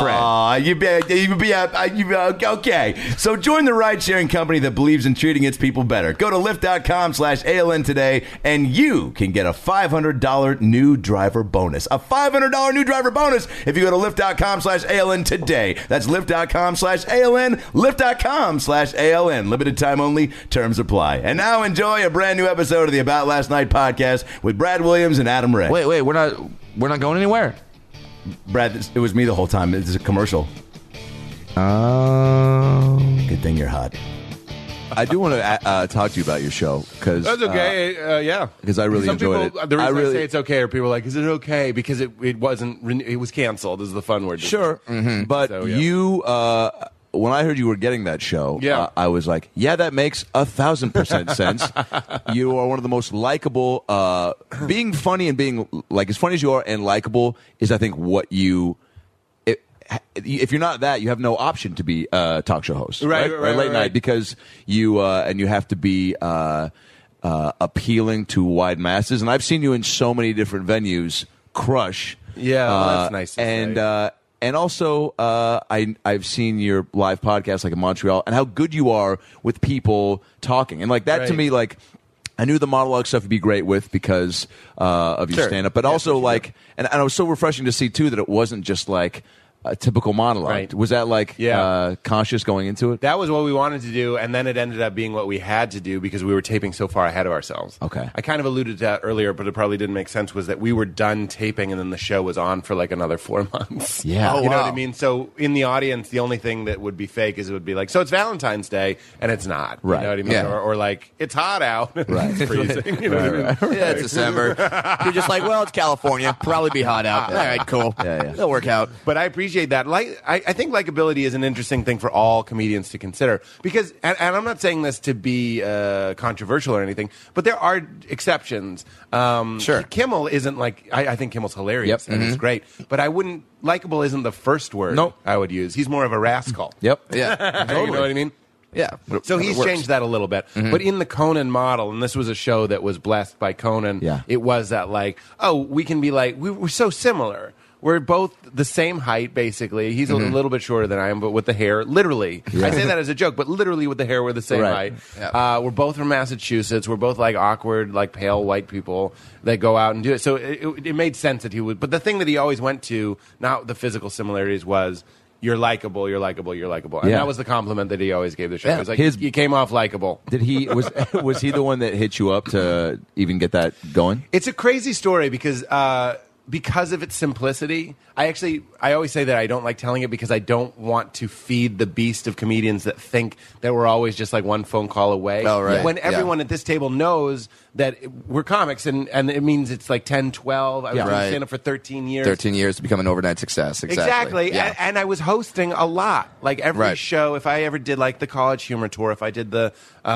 friend. Okay. So join the ride-sharing company that believes in treating its people better. Go to Lyft.com/ALN today, and you can get a $500 new driver bonus. A $500 new driver bonus if you go to Lyft.com/ALN today. That's Lyft.com/ALN, Lyft.com/ALN. Limited time only. Terms apply. And now enjoy a brand new episode of the About Last Night podcast with Brad Williams and Adam Ray. Wait, we're not going anywhere. Brad, it was me the whole time. This is a commercial. Good thing you're hot. I do want to talk to you about your show because that's okay. Yeah, because I really enjoyed it. it. The reason I say it's okay, or people are like, "Is it okay?" Because it wasn't. It was canceled. Is the fun word. Sure, but so, yeah. You. When I heard you were getting that show, I was like, yeah, that makes 1,000% sense. You are one of the most likable. Being funny and being like as funny as you are and likable is, I think, what you. If you're not that, you have no option to be a talk show host, right? Late night, because you and you have to be appealing to wide masses. And I've seen you in so many different venues crush. Yeah, that's nice. And also, I've seen your live podcast, like in Montreal, and how good you are with people talking. And like that to me, like I knew the monologue stuff would be great with because of your stand-up, but also like, and it was so refreshing to see too that it wasn't just like a typical monologue. Right. Was that like conscious going into it? That was what we wanted to do, and then it ended up being what we had to do because we were taping so far ahead of ourselves. Okay. I kind of alluded to that earlier, but it probably didn't make sense, was that we were done taping and then the show was on for like another 4 months. Yeah. You know what I mean? So in the audience, the only thing that would be fake is it would be like, so it's Valentine's Day, and it's not. Right. You know what I mean? Yeah. Or like, it's hot out. Right. It's freezing. You know what I mean? Yeah, it's December. You're just like, well, it's California. Probably be hot out. All right, cool. Yeah. It'll work out. But I appreciate that. I think likability is an interesting thing for all comedians to consider because, and I'm not saying this to be controversial or anything, but there are exceptions. Sure. Kimmel isn't like, I think Kimmel's hilarious and it's great, but I wouldn't, likable isn't the first word I would use. He's more of a rascal. Yep. Yeah. Totally. You know what I mean? Yeah. So he's changed that a little bit. But in the Conan model, and this was a show that was blessed by Conan, it was that like, oh, we can be like, we're so similar. We're both the same height, basically. He's a little bit shorter than I am, but with the hair, literally. I say that as a joke, but literally with the hair, we're the same height. Yeah. We're both from Massachusetts. We're both like awkward, like pale white people that go out and do it. So it made sense that he would. But the thing that he always went to, not the physical similarities, was you're likable, you're likable, you're likable. And that was the compliment that he always gave the show. It was like, you came off likable. Did he was he the one that hit you up to even get that going? It's a crazy story because of its simplicity. I always say that I don't like telling it because I don't want to feed the beast of comedians that think that we're always just like one phone call away. Oh, right. When everyone at this table knows that we're comics and it means it's like 10, 12. I was doing stand-up for 13 years. 13 years to become an overnight success. Exactly. Yeah. And I was hosting a lot. Like every show, if I ever did like the College Humor Tour, if I did the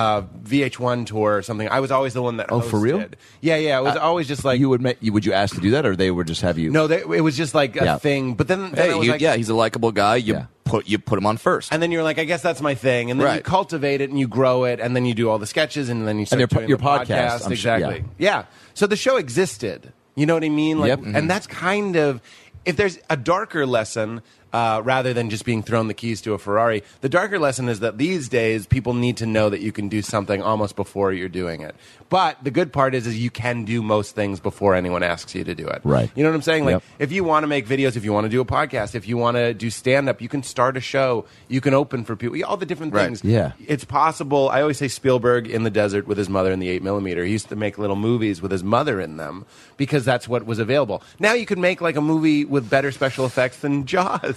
VH1 tour or something, I was always the one that hosted. Oh, for real? Yeah. It was always just like... Would you ask to do that, or they would just have you... No, it was just like a thing. But then I was like... Yeah, he's a likable guy. You put him on first. And then you're like, I guess that's my thing. And then you cultivate it and you grow it, and then you do all the sketches, and then you start doing your podcast. Exactly. Yeah. So the show existed. You know what I mean? Like, and that's kind of... If there's a darker lesson... rather than just being thrown the keys to a Ferrari. The darker lesson is that these days people need to know that you can do something almost before you're doing it. But the good part is you can do most things before anyone asks you to do it. Right. You know what I'm saying? Like if you want to make videos, if you want to do a podcast, if you want to do stand-up, you can start a show. You can open for people. All the different things. Yeah. It's possible. I always say Spielberg in the desert with his mother in the 8mm. He used to make little movies with his mother in them because that's what was available. Now you could make like a movie with better special effects than Jaws.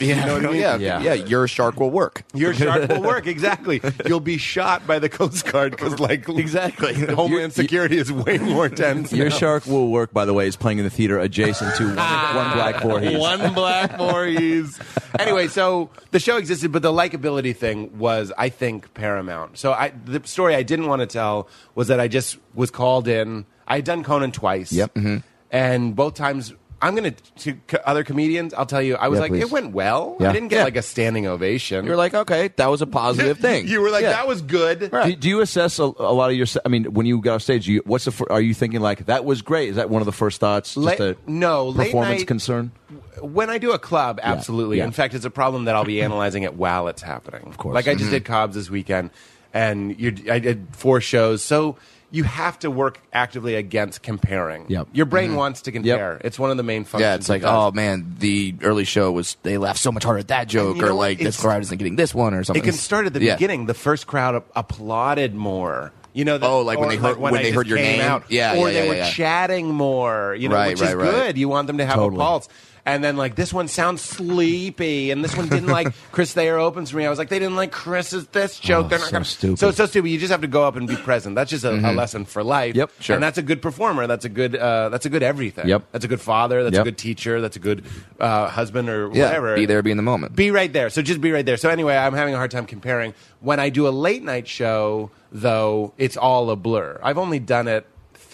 You know what I mean? Yeah. Your shark will work. Your shark will work, exactly. You'll be shot by the Coast Guard because, like, exactly. Homeland Security is way more tense. Your now. shark will work, by the way, is playing in the theater adjacent to one Black Voorhees. One Black Voorhees. Anyway, so the show existed, but the likability thing was, I think, paramount. So the story I didn't want to tell was that I just was called in. I had done Conan twice. Yep. Mm-hmm. And both times, I'm going to other comedians, I'll tell you, I was like, please. It went well. Yeah. I didn't get like a standing ovation. You're like, okay, that was a positive thing. You were like, that was good. Right. Do you assess a lot of your? I mean, when you got off stage, are you thinking like that was great? Is that one of the first thoughts? Just a performance late night, concern. When I do a club, absolutely. Yeah. In fact, it's a problem that I'll be analyzing it while it's happening. Of course. Like I just did Cobb's this weekend, and I did 4 shows. So you have to work actively against comparing. Yep. Your brain wants to compare. It's one of the main functions. Yeah, it's like, it does. oh man, the early show they laughed so much harder at that joke, you know or what? like this crowd isn't getting this one, or something. It can start at the beginning. The first crowd applauded more. You know, when they heard your name, out. Yeah, or yeah, they were chatting more. You know, Right, which is right, right. good. You want them to have a pulse. And then, like, this one sounds sleepy, and this one didn't like Chris Thayer opens for me. I was like, they didn't like Chris's this joke. They're not so gonna. stupid. So it's so stupid. You just have to go up and be present. That's just a lesson for life. Yep, sure. And that's a good performer. That's a good everything. Yep. That's a good father. That's Yep. a good teacher. That's a good husband or Yeah, whatever. be there, be in the moment. Be right there. So just be right there. So anyway, I'm having a hard time comparing. When I do a late night show, though, it's all a blur. I've only done it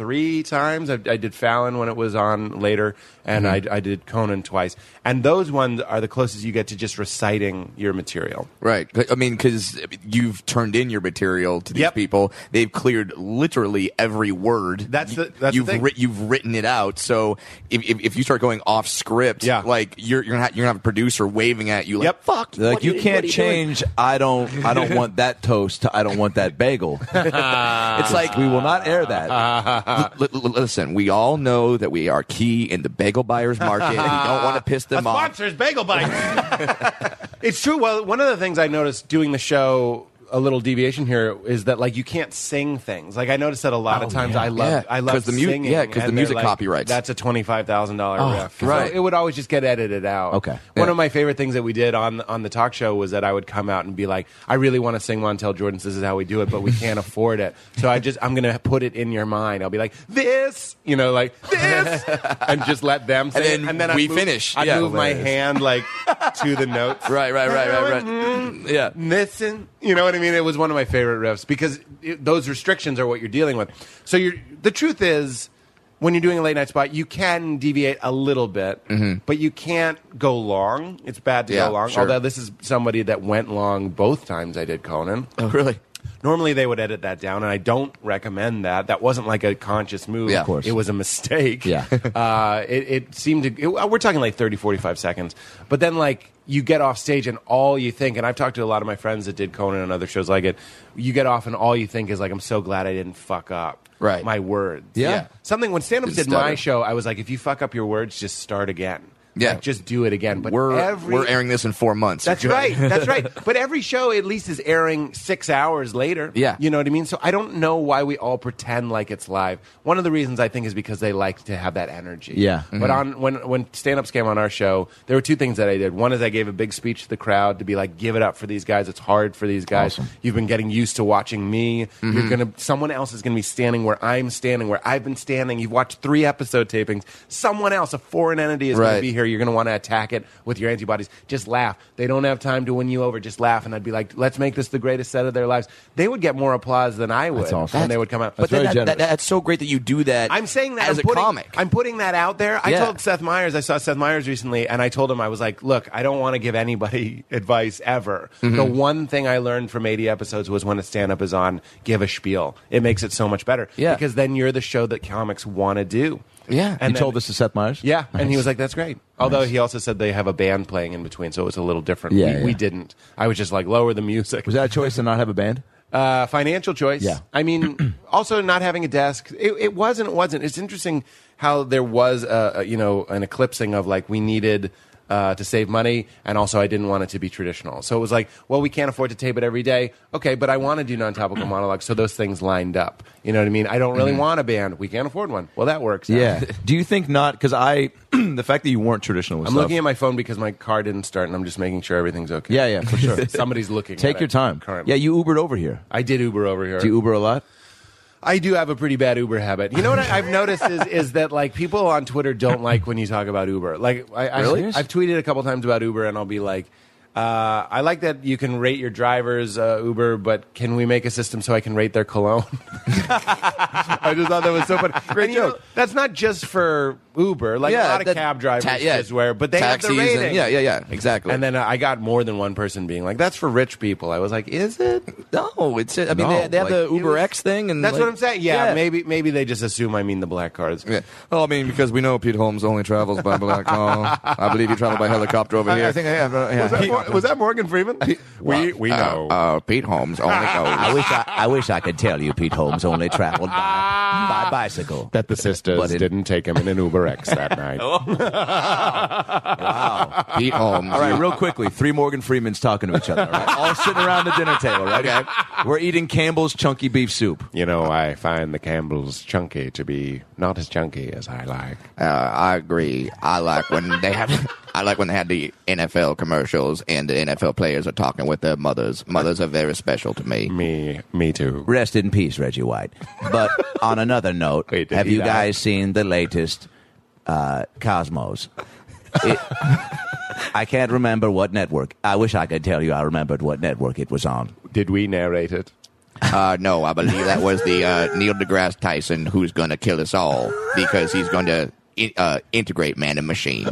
3 times. I did Fallon when it was on later, and I did Conan twice. And those ones are the closest you get to just reciting your material. Right. I mean, because you've turned in your material to these people. They've cleared literally every word. That's the thing. You've written it out. So if you start going off script, like you're gonna have a producer waving at you like, fuck. Like you can't change. Doing? I don't want that toast. I don't want that bagel. It's like we will not air that. Listen, we all know that we are key in the bagel buyers market, and you don't want to piss them off. Sponsors Bagel Bites. It's true. Well, one of the things I noticed doing the show, a little deviation here, is that like you can't sing things. Like I noticed that a lot of times I love singing. Yeah, because the music copyrights. That's a $25,000 riff. right. So it would always just get edited out. Okay. One of my favorite things that we did on the talk show was that I would come out and be like, I really want to sing Montel Jordan's "This Is How We Do It," but we can't afford it. So I'm going to put it in your mind. I'll be like, this, like this, and just let them sing. And then we finish. I move my hand like to the notes. Right. Yeah. Listen. You know what I mean? It was one of my favorite riffs because those restrictions are what you're dealing with. So the truth is, when you're doing a late night spot, you can deviate a little bit, but you can't go long. It's bad to go long. Sure. Although this is somebody that went long both times I did Conan. Oh, really? Normally they would edit that down, and I don't recommend that. That wasn't like a conscious move. Yeah, of course. It was a mistake. Yeah. It seemed to... we're talking like 30, 45 seconds. But then like you get off stage and all you think, and I've talked to a lot of my friends that did Conan and other shows like it, you get off and all you think is like, I'm so glad I didn't fuck up my words. Yeah. Something, when stand-up did stutter. my show, I was like, if you fuck up your words, just start again. Yeah. Like, just do it again. But we're airing this in 4 months. That's right. That's right. But every show at least is airing 6 hours later. Yeah. You know what I mean? So I don't know why we all pretend like it's live. One of the reasons I think is because they like to have that energy. Yeah. But when stand-ups came on our show, there were 2 things that I did. One is I gave a big speech to the crowd to be like, give it up for these guys. It's hard for these guys. Awesome. You've been getting used to watching me. Someone else is gonna be standing where I'm standing, where I've been standing. You've watched 3 episode tapings. Someone else, a foreign entity, is gonna be here. You're gonna want to attack it with your antibodies. Just laugh. They don't have time to win you over. Just laugh. And I'd be like, let's make this the greatest set of their lives. They would get more applause than I would when they would come out. But that's so great that you do that. I'm saying that as a comic. I'm putting that out there. I told Seth Meyers, I saw Seth Meyers recently, and I told him, I was like, look, I don't want to give anybody advice ever. The one thing I learned from 80 episodes was when a stand-up is on, give a spiel. It makes it so much better. Yeah. Because then you're the show that comics want to do. Yeah. And You told this to Seth Meyers? Yeah, Nice. and he was like, that's great. Although he also said they have a band playing in between, so it was a little different. Yeah, We didn't. I was just like, lower the music. Was that a choice to not have a band? Financial choice. Yeah. I mean, also not having a desk. It wasn't. It's interesting how there was an eclipsing of like we needed to save money, and also I didn't want it to be traditional. So it was like, well, we can't afford to tape it every day. Okay, but I want to do non-topical monologues, so those things lined up. You know what I mean? I don't really want a band. We can't afford one. Well, that works. Yeah. Do you think not? Because the fact that you weren't traditional with I'm stuff. looking at my phone because my car didn't start, and I'm just making sure everything's okay. Yeah, for sure. Somebody's looking. Take at your it time. Currently. Yeah, you Ubered over here. I did Uber over here. Do you Uber a lot? I do have a pretty bad Uber habit. You know what I've noticed is that like people on Twitter don't like when you talk about Uber. Like Really? I've tweeted a couple times about Uber, and I'll be like, I like that you can rate your drivers Uber, but can we make a system so I can rate their cologne? I just thought that was so funny. Great joke. That's not just for Uber. Like a lot of cab drivers just wear, but they have the taxis rating. yeah, exactly. And then I got more than one person being like, "That's for rich people." I was like, "Is it?" No, it's. I mean, No, they have like, the Uber X thing, and That's like, what I'm saying. Yeah, maybe they just assume I mean the black cars. Yeah. Well, I mean, because we know Pete Holmes only travels by black car. I believe he traveled by helicopter over here. I think I have. Was that Morgan Freeman? We know. Pete Holmes only goes. I wish I could tell you Pete Holmes only traveled by bicycle. That the sisters didn't take him in an Uber X that night. Wow. Pete Holmes. All right, real quickly, 3 Morgan Freemans talking to each other. All right? All sitting around the dinner table, right? Okay. We're eating Campbell's chunky beef soup. You know, I find the Campbell's chunky to be not as chunky as I like. I agree. I like when they have the NFL commercials and the NFL players are talking with their mothers. Mothers are very special to me. Me too. Rest in peace, Reggie White. But on another note, Wait, did have he you die? guys seen the latest Cosmos? I can't remember what network. I wish I could tell you I remembered what network it was on. Did we narrate it? No, I believe that was the Neil deGrasse Tyson who's going to kill us all because he's going to integrate man and machine.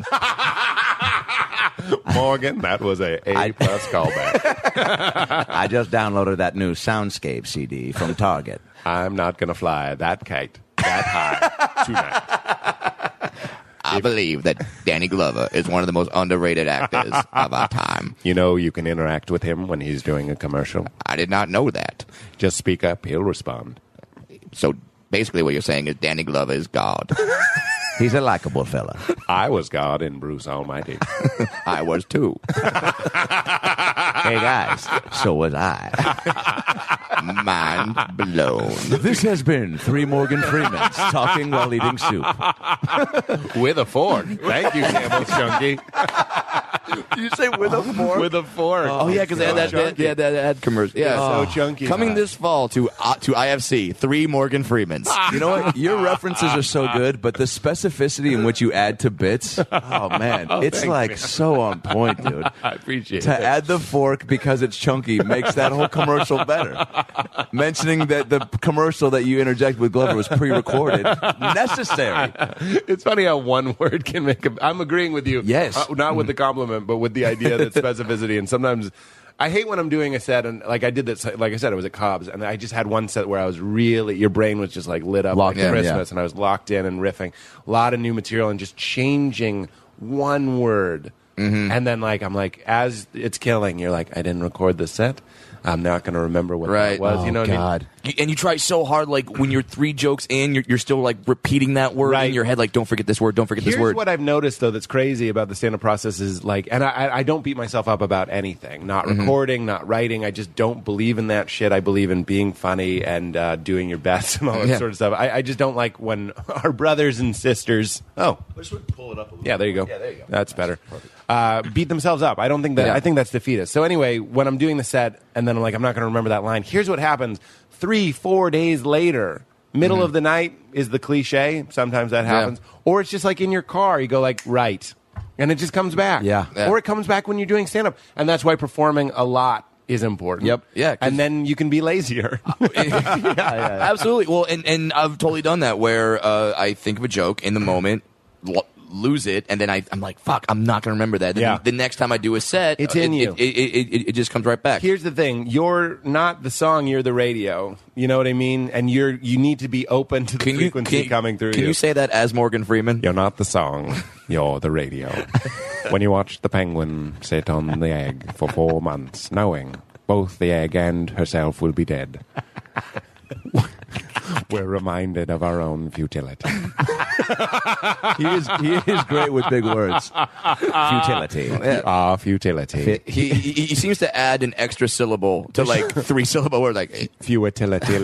Morgan, that was a A-plus callback. I just downloaded that new Soundscape CD from Target. I'm not going to fly that kite that high tonight. I believe that Danny Glover is one of the most underrated actors of our time. You know you can interact with him when he's doing a commercial. I did not know that. Just speak up, he'll respond. So basically what you're saying is Danny Glover is God. He's a likable fella. I was God in Bruce Almighty. I was too. Hey, guys, so was I. Mind blown. This has been 3 Morgan Freemans talking while eating soup. With a fork. Thank you, Campbell's Chunky. Did you say with a fork? With a fork. Oh yeah, because they had that ad commercial. Yeah, so chunky. Coming this fall to IFC, 3 Morgan Freemans. You know what? Your references are so good, but the specificity in which you add to bits, oh man, it's like so on point, dude. I appreciate To it. add the fork because it's chunky makes that whole commercial better. Mentioning that the commercial that you interject with Glover was pre-recorded, necessary. It's funny how one word can make a... I'm agreeing with you. Yes. Not with the compliment, but with the idea that specificity. And sometimes... I hate when I'm doing a set, and like I did this, like I said, it was at Cobb's, and I just had one set where I was really, your brain was just like lit up Locked like in, Christmas, yeah. and I was locked in and riffing. A lot of new material and just changing one word. And then like I'm like, as it's killing, you're like, I didn't record the set. I'm not going to remember what that was. You know what I mean? And you try so hard, like when you're 3 jokes in, you're still like repeating that word in your head, like don't forget this word, don't forget this word. Here's what I've noticed though that's crazy about the stand-up process is like, and I don't beat myself up about anything, not recording, not writing. I just don't believe in that shit. I believe in being funny and doing your best and all that sort of stuff. I just don't like when our brothers and sisters. Oh, Just pull it up a little. yeah, there you go. Yeah, there you go. That's better. Beat themselves up. I don't think that. I think that's defeatist. So anyway, when I'm doing the set, and then I'm like, I'm not going to remember that line. Here's what happens: 3-4 days later, middle of the night is the cliche. Sometimes that happens, or it's just like in your car. You go like right, and it just comes back. Yeah. Or it comes back when you're doing stand up, and that's why performing a lot is important. Yep. Yeah, 'cause- and then you can be lazier. Absolutely. Well, and I've totally done that where I think of a joke in the moment, lose it, and then I'm like, fuck, I'm not going to remember that. Then Yeah. the next time I do a set, It's in you. It just comes right back. Here's the thing: you're not the song; you're the radio. You know what I mean? And you need to be open to the frequency coming through. Can you say that as Morgan Freeman? You're not the song; you're the radio. When you watch the penguin sit on the egg for 4 months, knowing both the egg and herself will be dead. We're reminded of our own futility. He is great with big words. Futility. Futility. He seems to add an extra syllable to like 3-syllable word, like Futility.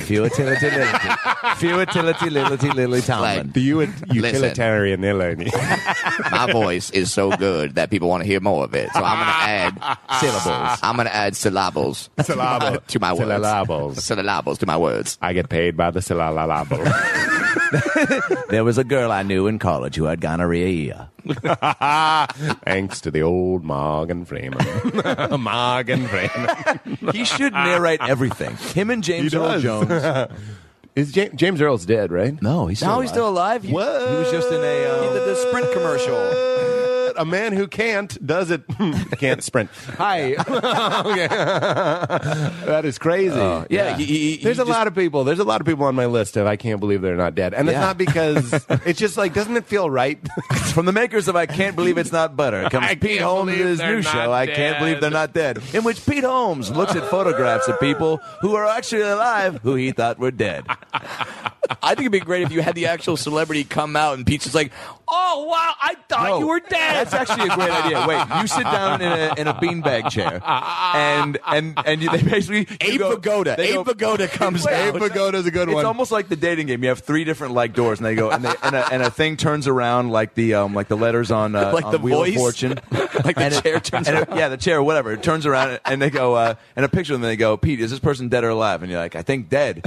Futility, Tomlin. The utilitarian. my voice is so good that people want to hear more of it. So I'm going to add syllables. I'm going to add syllables to my words. Syllables to my words. I get paid by the syllable. There was a girl I knew in college who had gonorrhea. Thanks to the old Morgan Freeman. Morgan Freeman. He should narrate everything. Him and James Earl Jones. Is James Earl's dead, right? No, he's still alive. What? He was just in the Sprint commercial. A man who can't sprint. Hi. Okay. That is crazy. There's a lot of people. There's a lot of people on my list of I can't believe they're not dead. And it's not because it's just like, doesn't it feel right? From the makers of I Can't Believe It's Not Butter comes Pete Holmes' new show, I Can't Believe They're Not Dead, in which Pete Holmes looks at photographs of people who are actually alive who he thought were dead. I think it'd be great if you had the actual celebrity come out and Pete's just like, oh, wow, I thought you were dead. That's actually a great idea. Wait, you sit down in a beanbag chair, and they basically... Abe Vigoda comes out. Abe Vigoda's a good one. It's almost like the dating game. You have 3 different like doors, and they go, and a thing turns around like the letters on like on the Wheel voice? of Fortune. Like the chair turns around. The chair, whatever. It turns around, and they go, and a picture of them, and they go, Pete, is this person dead or alive? And you're like, I think dead.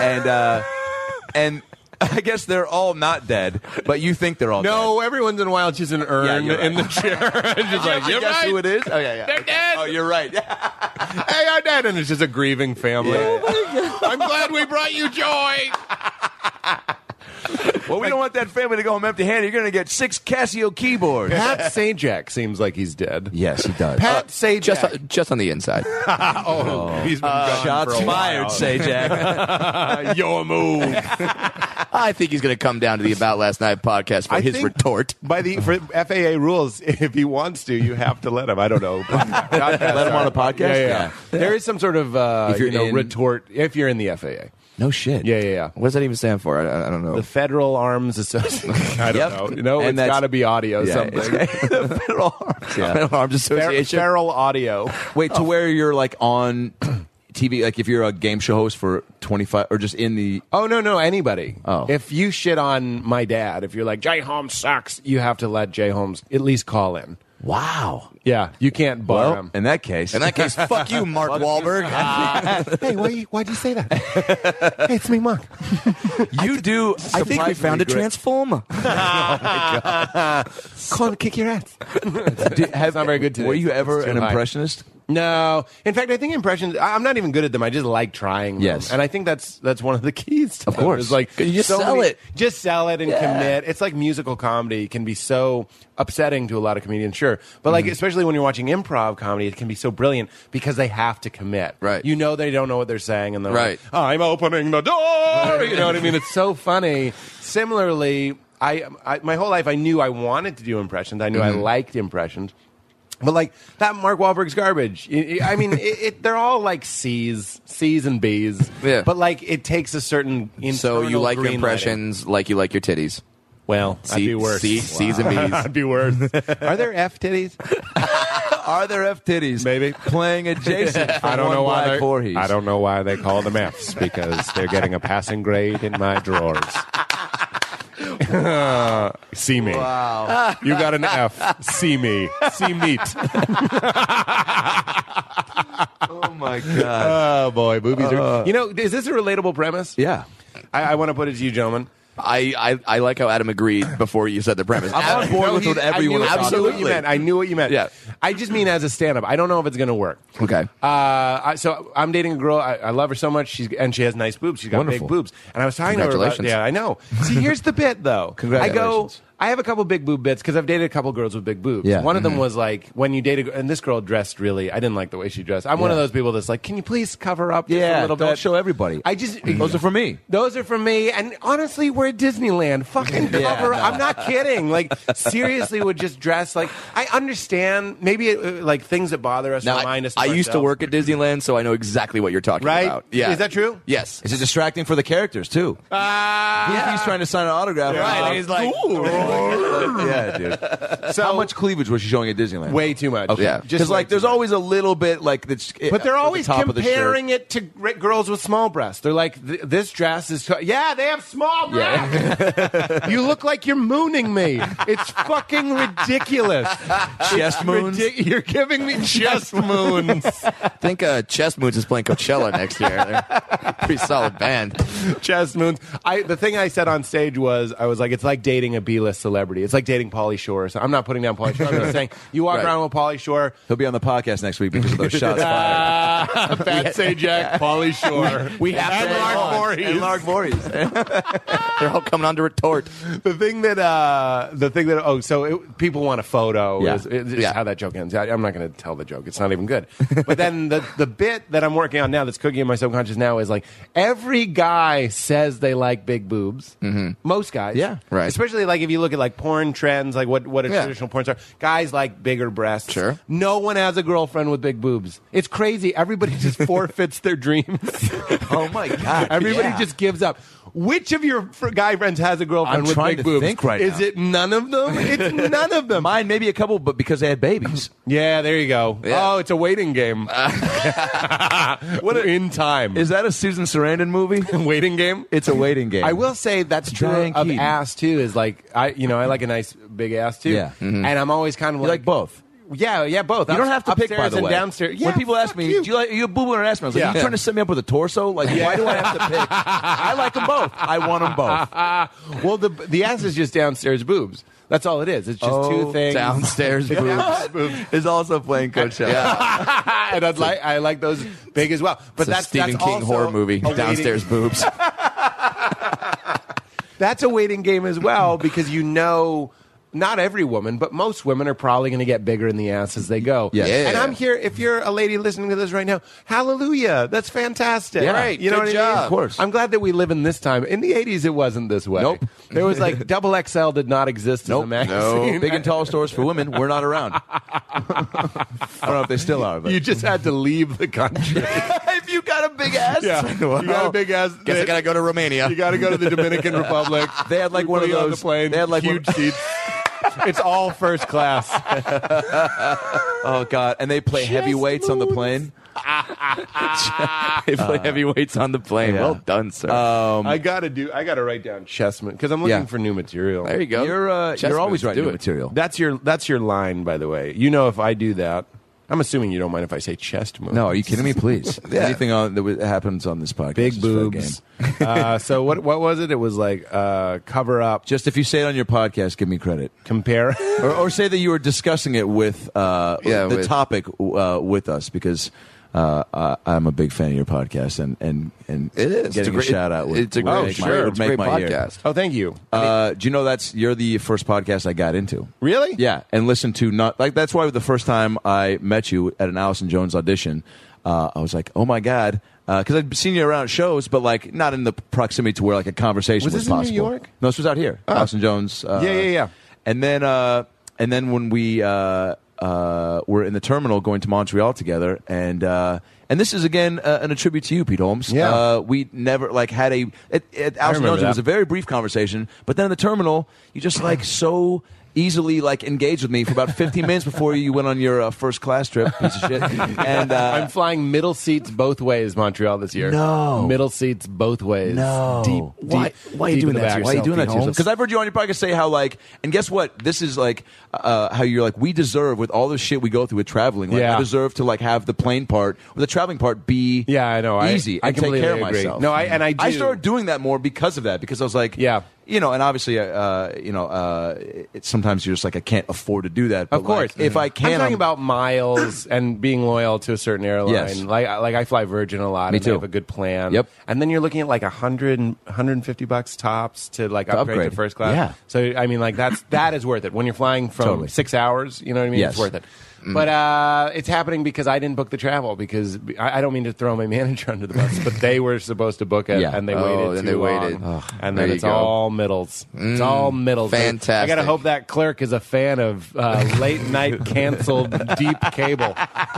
And I guess they're all not dead, but you think they're all dead. No, every once in a while it's just an urn in the chair. It's just like, you're guess right. who it is? Oh, yeah. They're dead. Oh, you're right. Hey, I'm dead. And it's just a grieving family. Yeah. Oh, I'm glad we brought you joy. Well, we don't want that family to go home empty-handed. You're going to get 6 Casio keyboards. Pat Sajak seems like he's dead. Yes, he does. Pat Sajak. Just on the inside. He's been gone shots for a fired, while. Sajak. Your move. I think he's going to come down to the About Last Night podcast for his retort. For FAA rules, if he wants to, you have to let him. I don't know. Let him on the podcast? Yeah. There is some sort of retort if you're in the FAA. No shit. Yeah. What does that even stand for? I don't know. The Federal Arms Association. I don't know. It's got to be audio something. The Federal Arms. Yeah. Federal Arms Association. Feral audio. Wait, to where you're like on TV, like if you're a game show host for 25, or just in the... Oh, no, anybody. Oh. If you shit on my dad, if you're like, Jay Holmes sucks, you have to let Jay Holmes at least call in. Wow. Yeah, you can't bar him. In that case, fuck you, Mark Wahlberg. Hey, why'd you say that? Hey, it's me, Mark. You do. I think we found a transformer. Oh, my God. Call and kick your ass. It's not very good today. Were you ever an impressionist? No. In fact, I think impressions, I'm not even good at them. I just like trying them. Yes. And I think that's one of the keys to Of course. It's like, you just sell it. Just sell it and commit. It's like musical comedy can be so upsetting to a lot of comedians, sure. But like, especially when you're watching improv comedy, it can be so brilliant because they have to commit. Right. You know they don't know what they're saying. And they're right. like, I'm opening the door. You know what I mean? It's so funny. Similarly, I my whole life I knew I wanted to do impressions. I knew I liked impressions. But like that Mark Wahlberg's garbage. I mean, they're all like C's and B's. Yeah. But like it takes a certain internal So you like your green impressions lighting. like you like your titties. Well, I'd be worse. C's and B's. I'd be worse. Are there F titties? Are there F titties? Maybe. Playing adjacent from I don't know why Black Voorhees. I don't know why they call them F's because they're getting a passing grade in my drawers. See me. Wow. You got an F. See me. See meat. Oh, my God. Oh, boy. Boobies are... is this a relatable premise? Yeah. I want to put it to you, gentlemen. I like how Adam agreed before you said the premise. I'm on board with what everyone was I knew what talking you about. meant. I knew what you meant. Yeah. I just mean as a stand-up. I don't know if it's going to work. Okay. So I'm dating a girl. I love her so much. She has nice boobs. She's got Wonderful. big boobs. And I was talking to her about... Congratulations. Yeah, I know. See, here's the bit, though. Congratulations. I have a couple big boob bits because I've dated a couple girls with big boobs. Yeah. One of them was like when you date and this girl dressed really. I didn't like the way she dressed. I'm one of those people that's like, can you please cover up just a little don't bit? show everybody. Those are for me. Those are for me. And honestly, we're at Disneyland. Fucking cover up. I'm not kidding. Like seriously, would just dress like. I understand maybe like things that bother us. Now, remind us. I used to work at Disneyland, so I know exactly what you're talking Right? about. Yeah, Is that true? Yes. Is it distracting for the characters too? He's trying to sign an autograph, Right, and he's like, yeah, dude. So How much cleavage was she showing at Disneyland? way too much. Okay. Yeah. Because like, there's always a little bit like that's. But they're at always the top of the shirt. comparing it to girls with small breasts. They're like, this dress is... Yeah, they have small breasts. You look like you're mooning me. It's fucking ridiculous. Chest moons. You're giving me chest moons. I think Chest Moons is playing Coachella next year. They're a pretty solid band. Chest moons. The thing I said on stage was, I was like, it's like dating a B-list celebrity. It's like dating Pauly Shore. So I'm not putting down Pauly Shore. I'm just saying, you walk around with Pauly Shore. He'll be on the podcast next week because of those shots fired. Fat Sajak, Pauly Shore. We have and to Mark Voorhees. And Mark Voorhees. They're all coming on to retort. The thing that people want a photo. Yeah. Is how that joke ends. I'm not going to tell the joke. It's not even good. But then the bit that I'm working on now that's cooking in my subconscious now is like every guy says they like big boobs. Mm-hmm. Most guys. Yeah. Right. Especially like if you look at like porn trends, like what traditional porns are. Guys like bigger breasts. Sure. No one has a girlfriend with big boobs. It's crazy. Everybody just forfeits their dreams. Oh my god! Everybody just gives up. Which of your guy friends has a girlfriend I'm with trying big to boobs? think right Is now. it none of them? It's none of them. Mine maybe a couple, but because they had babies. Yeah, there you go. Yeah. Oh, it's a waiting game. What in time? Is that a Susan Sarandon movie? Waiting game? It's a waiting game. I will say that's true Diane of Keaton. ass too. Is like I like a nice big ass too. Yeah. And I'm always kind of You like both. Yeah, both. You don't have to pick, by Upstairs the and way. downstairs. Yeah, when people ask fuck me, you. "Do you like you a boob or an ass?" I was like, Yeah. "You trying to set me up with a torso? Like, why do I have to pick? I like them both. I want them both." Well, the ass is just downstairs boobs. That's all it is. It's just two things. Downstairs boobs. Is also playing Coachella. Yeah. And I like those big as well. But It's a that's Stephen that's King also horror movie. a waiting- Downstairs boobs. That's a waiting game as well because not every woman, but most women are probably going to get bigger in the ass as they go. Yes. Yeah. And I'm here, if you're a lady listening to this right now, hallelujah. That's fantastic. Yeah. Right. You know Good what I job. mean? Of course. I'm glad that we live in this time. In the 80s, it wasn't this way. Nope. There was like double XL did not exist as a magazine. Big and tall stores for women were not around. I don't know if they still are, but You just had to leave the country. if you got a big ass, Yeah. You got a big ass. Guess I gotta go to Romania. You got to go to the Dominican Republic. they had like We one put of you on those. the plane. They had like huge one, seats. It's all first class. oh god, and they play heavyweights on the plane. They play heavyweights on the plane. yeah. Well done, sir. I gotta write down Chessman because I'm looking for new material. there you go. You're always writing do new it. material. That's your line, by the way. You know, if I do that, I'm assuming you don't mind if I say chest move. No, are you kidding me? Please. Anything that happens on this podcast, Big is fair boobs. game. So what was it? It was like cover up, Just if you say it on your podcast, give me credit, compare. or say that you were discussing it with the with- topic with us because. I'm a big fan of your podcast, and It is. getting a shout out. Would, It's a would great, make my- sure. would It's a make great my year. podcast. Oh, thank you. Do you know you're the first podcast I got into? Really? Yeah, and listened to that's why the first time I met you at an Allison Jones audition, I was like, oh my god, because I'd seen you around at shows, but like not in the proximity to where like a conversation Was was this in New possible. York? No, this was out here, Allison Jones. Yeah. And then when we were in the terminal going to Montreal together, and this is again an attribute to you, Pete Holmes. Yeah. We never had at Allison remember Jones. It was that. a very brief conversation, but then in the terminal, you just so easily engaged with me for about 15 minutes before you went on your first class trip, piece of shit. And I'm flying middle seats both ways, Montreal this year. No. middle seats both ways. No. deep. Why are you deep doing in the that to back. why are you doing that to yourself? Holmes? Because I've heard you on your podcast say how and guess what? This is how you're we deserve with all the shit we go through with traveling. Yeah. I deserve to have the plane part or the traveling part be Yeah, I know. easy I and take care of completely agree. myself. No, I do. I started doing that more because of that. Because I was like, Yeah. and obviously, sometimes you're just like, I can't afford to do that. But of course, like, if I can, I'm talking about miles and being loyal to a certain airline. Yes. Like I fly Virgin a lot. Me and too. They have a good plan. Yep. And then you're looking at like $150 tops to like upgrade upgrade. to first class. Yeah. So I mean, like that is worth it when you're flying from Totally. 6 hours. You know what I mean? Yes. It's worth it. But it's happening because I didn't book the travel because I don't mean to throw my manager under the bus, but they were supposed to book it Yeah. and they waited. Then too they long. waited. And There then you it's go. all middles. It's all middles. Fantastic. I gotta hope that clerk is a fan of late night canceled deep cable.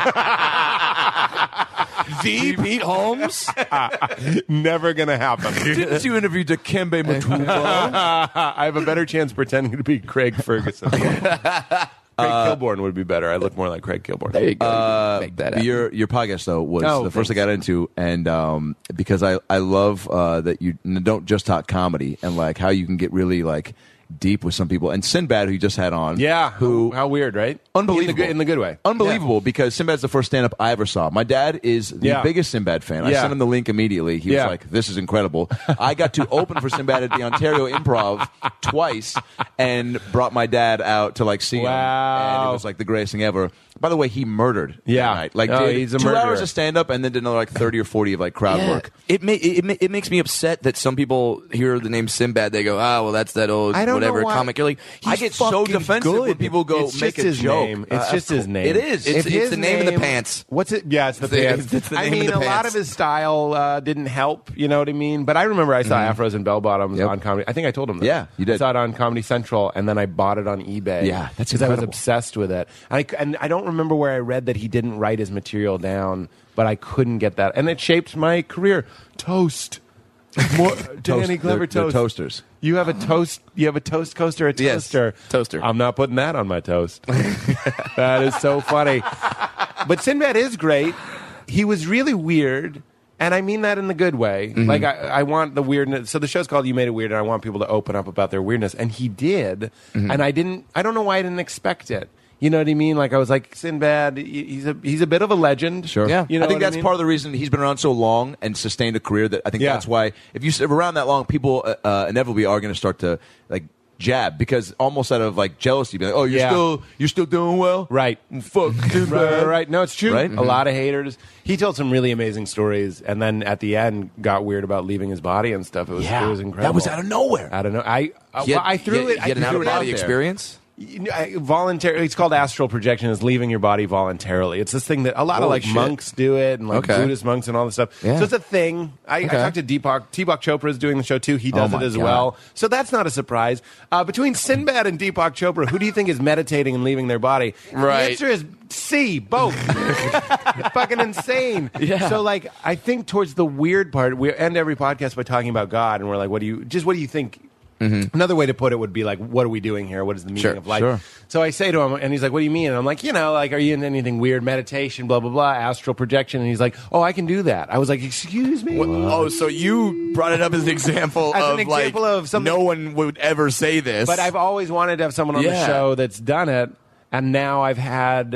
The Pete Holmes? Never gonna happen. didn't you interview Dikembe Mutombo? I have a better chance pretending to be Craig Ferguson. Craig Kilborn would be better. I look more like Craig Kilborn. There you go. Make that happen. Your podcast though was Oh, the first I thanks. got into, and because I love that you don't just talk comedy and like how you can get really like deep with some people. And Sinbad, who you just had on, Yeah, who how weird, right? unbelievable in the good way. Unbelievable, because Sinbad's the first stand-up I ever saw. My dad is the Yeah. biggest Sinbad fan. I Yeah. sent him the link immediately. He Yeah. was like, "This is incredible." I got to open for Sinbad at the Ontario Improv twice, and brought my dad out to like see him. Wow. And it was like the greatest thing ever. By the way, he murdered Yeah. that night. Like, Oh, did he's a 2 murderer. hours of stand-up and then did another like 30 or 40 of like crowd work. It makes me upset that some people hear the name Sinbad. They go, well, that's that old I don't know whatever why. comic. You're like, I he's get so fucking defensive good. when people go It's make just a his joke. name. It's That's just his cool. name. It is. It's his the name of the name- pants. What's it? Yeah, it's the It's the- pants. it's the I name of mean, the a lot pants. of his style didn't help. You know what I mean? But I remember I saw Afros and Bell Bottoms Yep. on Comedy. I think I told him that. Yeah, you did. I saw it on Comedy Central, and then I bought it on eBay. Yeah, that's because I was incredible. obsessed with it. And I don't remember where I read that he didn't write his material down, but I couldn't get that, and it shaped my career. Toast. More, Danny Glover They're toast. toasters. You have a toast. You have a toast coaster, a Yes, toaster. toaster. I'm not putting that on my toast. That is so funny. But Sinbad is great. He was really weird, and I mean that in the good way. Mm-hmm. Like I want the weirdness. So the show's called "You Made It Weird," and I want people to open up about their weirdness, and he did. Mm-hmm. And I didn't. I don't know why I didn't expect it. You know what I mean? Like I was like, Sinbad. He's a bit of a legend. Sure. Yeah. You know I think what that's mean? part of the reason he's been around so long and sustained a career. That I think Yeah. that's why if you sit around that long, people inevitably are going to start to like jab because almost out of like jealousy, be like, "Oh, you're still doing well, Right. Fuck, too Right, bad." right. No, it's true. Right? A lot of haters. He told some really amazing stories, and then at the end, got weird about leaving his body and stuff. It was incredible. That was out of nowhere. I don't know. I He had- I threw he it. had- he had an I out threw of it out body there. experience. Voluntarily, it's called astral projection. Is leaving your body voluntarily. It's this thing that a lot of Holy like shit. monks do it, and like Okay. Buddhist monks and all this stuff. Yeah. So it's a thing. I talked to Deepak Chopra is doing the show too. He does Oh it my as God. well. So that's not a surprise. Between Sinbad and Deepak Chopra, who do you think is meditating and leaving their body? Right. The answer is C. Both. Fucking insane. Yeah. So like, I think towards the weird part, we end every podcast by talking about God, and we're like, what do you think? Another way to put it would be like, what are we doing here? What is the meaning Sure, of life? sure. So I say to him, and he's like, what do you mean? And I'm like, are you into anything weird? Meditation, blah, blah, blah, astral projection. And he's like, oh, I can do that. I was like, excuse me? Oh, so you brought it up as an example As of an example like of something- no one would ever say this. But I've always wanted to have someone on the Yeah. show that's done it. And now I've had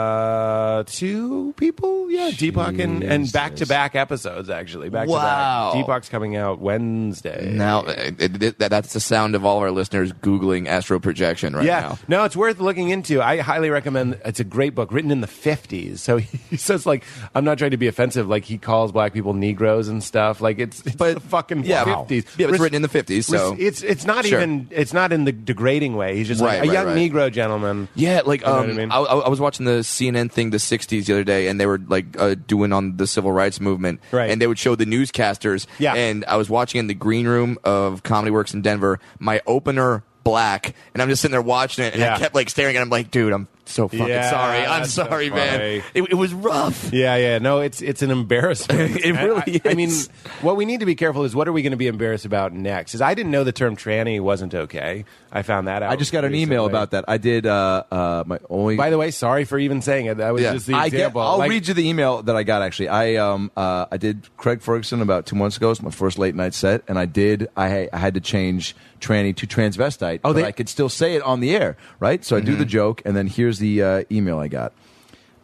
2 people, Deepak and back-to-back episodes, actually. Wow. Back-to-back. Deepak's coming out Wednesday. now that's the sound of all our listeners Googling astral projection right now. No, it's worth looking into. I highly recommend. It's a great book written in the 50s. So he says, like, I'm not trying to be offensive. Like, he calls black people Negroes and stuff. Like, it's the fucking 50s. Yeah, but it's written in the 50s, so it's not Sure. it's not in the degrading way. He's just like Right, a young right. Negro gentleman. Yeah, like know what I mean? I was watching the CNN thing, the '60s, the other day, and they were like doing on the civil rights movement, Right. and they would show the newscasters. Yeah. And I was watching in the green room of Comedy Works in Denver. My opener, Black, and I'm just sitting there watching it, and Yeah. I kept like staring at him, like, dude, I'm so fucking Yeah, sorry. I'm that's so sorry, man. funny. It was rough. Yeah. No, it's an embarrassment. It really I mean, is. what we need to be careful is what are we going to be embarrassed about next? Because I didn't know the term tranny wasn't okay. I found that out. I just got an email recently. about that. I did my only. By the way, sorry for even saying it. That was Yeah. just the example. I'll Like, read you the email that I got. Actually, I did Craig Ferguson about 2 months ago. It's my first late night set, and I had to change tranny to transvestite. Oh, but I could still say it on the air, right? So I do Mm-hmm. the joke, and then here's the email I got.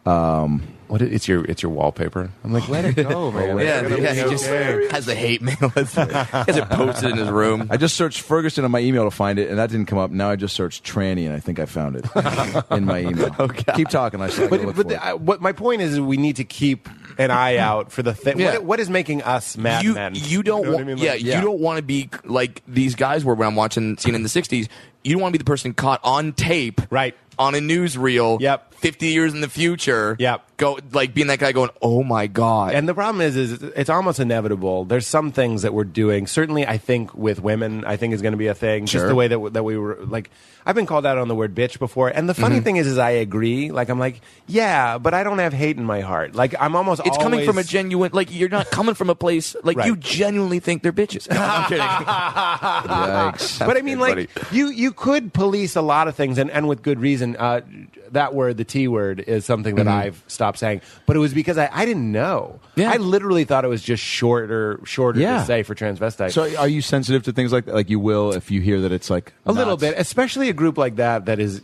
It's your wallpaper. I'm like, let it go, man. He just has the hate mail. He has it posted in his room. I just searched Ferguson in my email to find it, and that didn't come up. Now I just searched tranny, and I think I found it in my email. Keep talking. What my point is we need to keep an eye out for the thing. Yeah. What is making us Mad Men? You don't know what I mean? you don't want to be like these guys were when I'm watching CNN in the 60s. You don't want to be the person caught on tape. Right. On a newsreel, 50 years in the future, go like being that guy going, oh my God. And the problem is it's almost inevitable. There's some things that we're doing. Certainly, I think with women, I think is going to be a thing. Just the way that we were like, I've been called out on the word bitch before. And the funny thing is I agree. Like, I'm like, yeah, but I don't have hate in my heart. Like, I'm almost It's coming from a genuine, like, you're not coming from a place, like, you genuinely think they're bitches. No, I'm kidding. Yikes. But I mean, like, you could police a lot of things, and with good reason. That word, the T word, is something that I've stopped saying. But it was because I didn't know. Yeah. I literally thought it was just shorter to say for transvestite. So are you sensitive to things like that? Like you will if you hear that it's like a little bit, especially a group like that is,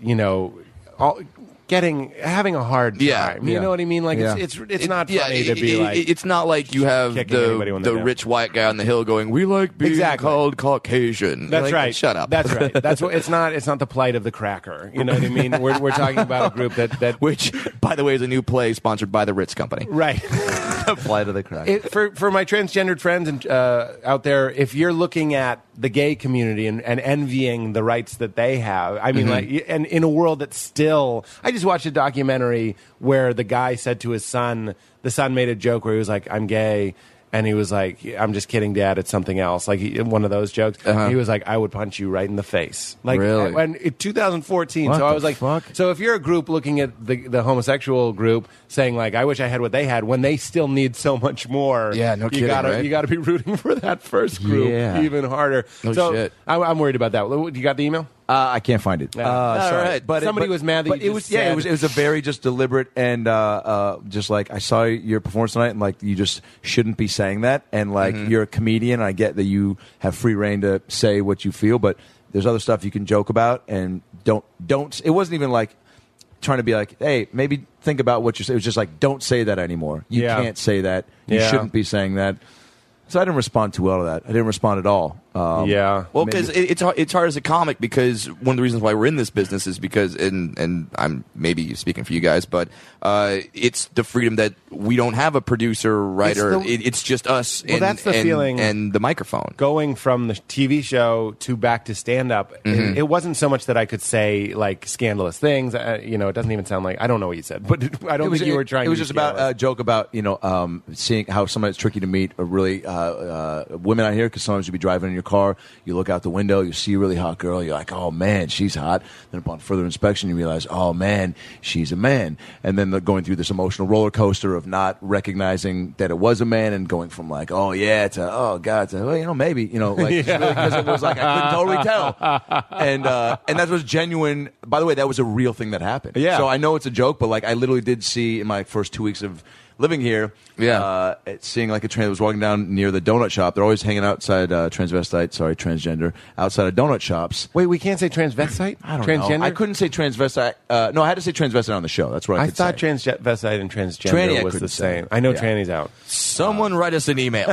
having a hard time. You know what I mean? Like it's not funny to be like. It's not like you have the rich white guy on the hill going, "We like being called Caucasian." That's like, right. Shut up. That's right. That's what. It's not the plight of the cracker. You know what I mean? We're talking about a group that which, by the way, is a new play sponsored by the Ritz Company. Right. The plight of the cracker. For my transgendered friends and out there, if you're looking at the gay community and envying the rights that they have, I mean, like, and in a world that's still, I just watched a documentary where the guy said to his son, the son made a joke where he was like, "I'm gay." And he was like, "I'm just kidding, Dad. It's something else." Like one of those jokes. He was like, "I would punch you right in the face." Like, really? And in 2014. What so I was like, fuck? so if you're a group looking at the homosexual group saying like, "I wish I had what they had," when they still need so much more. Yeah, no kidding. You gotta be rooting for that first group even harder. No so shit. I'm worried about that. You got the email? I can't find it. Sorry. right. But somebody was mad that you just said. it was a very just deliberate and just like I saw your performance tonight and like you just shouldn't be saying that and like you're a comedian. I get that you have free reign to say what you feel, but there's other stuff you can joke about and don't. It wasn't even like trying to be like, hey, maybe think about what you say. It was just like, don't say that anymore. You can't say that. You shouldn't be saying that. So I didn't respond too well to that. I didn't respond at all. Well, because it's hard as a comic because one of the reasons why we're in this business is because, and I'm maybe speaking for you guys, but it's the freedom that we don't have a producer, writer. It's just us that's the feeling. And the microphone. Going from the TV show to back to stand-up, it wasn't so much that I could say, like, scandalous things. It doesn't even sound like, I don't know what you said, but I don't think you were trying to It was just about a joke about, seeing how somebody it's tricky to meet a really women out here because sometimes you'll be driving in your car, you look out the window, you see a really hot girl, you're like, oh man, she's hot. Then upon further inspection, you realize, oh man, she's a man. And then they're going through this emotional roller coaster of not recognizing that it was a man and going from like, oh yeah, to oh god, to well, maybe, like because it was like I couldn't totally tell. And that was genuine. By the way, that was a real thing that happened. Yeah. So I know it's a joke, but like I literally did see in my first 2 weeks of living here, seeing like a train that was walking down near the donut shop. They're always hanging outside transgender, outside of donut shops. Wait, we can't say transvestite? I don't transgender? know. I couldn't say transvestite. No, I had to say transvestite on the show. That's what I could thought say. transvestite and transgender was the same. I know tranny's out. Someone write us an email.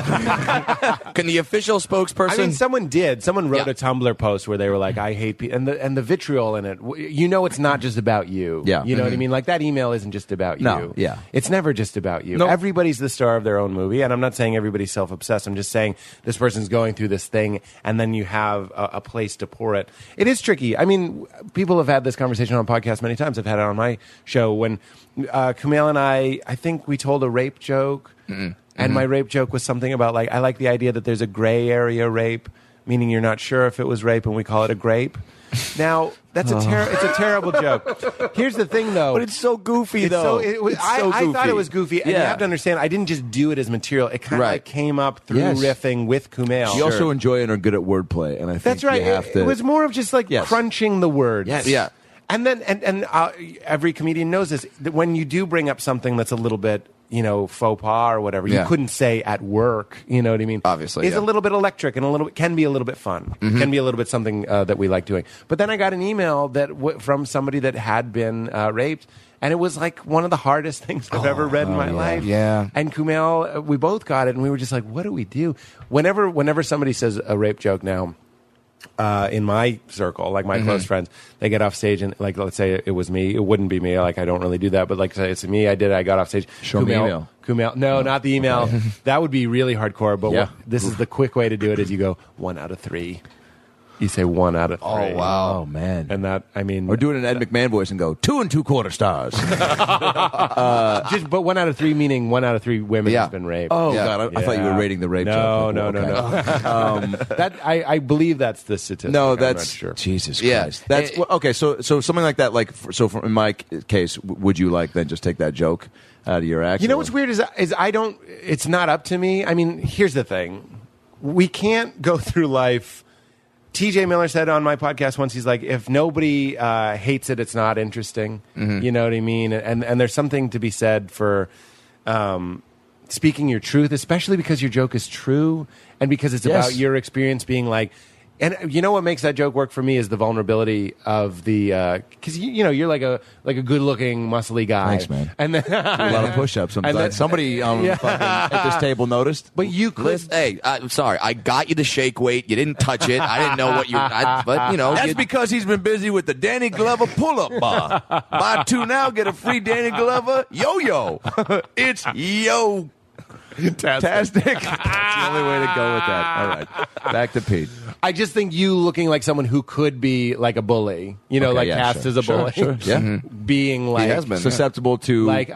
Can the official spokesperson? I mean, someone did. Someone wrote a Tumblr post where they were like, "I hate people," and the vitriol in it. It's not just about you. Yeah. You know what I mean? Like that email isn't just about you. No. Yeah. It's never just about you. Nope. Everybody's the star of their own movie, and I'm not saying everybody's self-obsessed. I'm just saying this person's going through this thing, and then you have a place to pour it. It is tricky. I mean, people have had this conversation on podcasts many times. I've had it on my show when Kumail and I think we told a rape joke. And my rape joke was something about like I like the idea that there's a gray area rape, meaning you're not sure if it was rape, and we call it a grape. Now that's it's a terrible joke. Here's the thing, though. But it's so goofy, though. I thought it was goofy, and you have to understand. I didn't just do it as material. It kind of like came up through riffing with Kumail. You also enjoy and are good at wordplay, and I think that's right. You have to... It was more of just like crunching the words. Yes. Yeah. And then every comedian knows this. That when you do bring up something that's a little bit, faux pas or whatever, you couldn't say at work. You know what I mean? Obviously, it's a little bit electric and can be a little bit fun. Can be a little bit something that we like doing. But then I got an email that from somebody that had been raped, And it was like one of the hardest things I've ever read in my life. Yeah. And Kumail, we both got it, and we were just like, what do we do? Whenever somebody says a rape joke now, in my circle, like my close friends, they get off stage and, like, let's say it was me. It wouldn't be me. Like, I don't really do that. But, like, say it's me. I did it. I got off stage. Show me email. Kumail. No, not the email. That would be really hardcore. But this is the quick way to do it is you go 1 out of 3. You say 1 out of 3. Oh, wow. Oh, man. And that, I mean... Or do it in Ed McMahon voice and go, 2 2/4 stars. But 1 out of 3 meaning 1 out of 3 women has been raped. Oh, God. I thought you were rating the rape joke. No. That I believe that's the statistic. No, I'm that's... not sure. Jesus Yeah. Christ. That's... okay, so something like that, like... in my case, would you, like, then just take that joke out of your act? You know what's weird is I don't... It's not up to me. I mean, here's the thing. We can't go through life... TJ Miller said on my podcast once, he's like, if nobody hates it, it's not interesting. You know what I mean? And there's something to be said for speaking your truth, especially because your joke is true and because it's about your experience being like... And you know what makes that joke work for me is the vulnerability of the... Because, you know, you're like a good-looking, muscly guy. Thanks, man. And then, a lot of push-ups. I'm glad somebody at this table noticed. But you could... Hey, I'm sorry. I got you the shake weight. You didn't touch it. I didn't know what you... but, you know... That's because he's been busy with the Danny Glover pull-up bar. Buy 2 now, get a free Danny Glover yo-yo. It's yo. Fantastic. That's the only way to go with that. All right. Back to Pete. I just think you looking like someone who could be like a bully, you know, cast as a bully. Sure. Yeah. Being like... He has been, susceptible to... Like,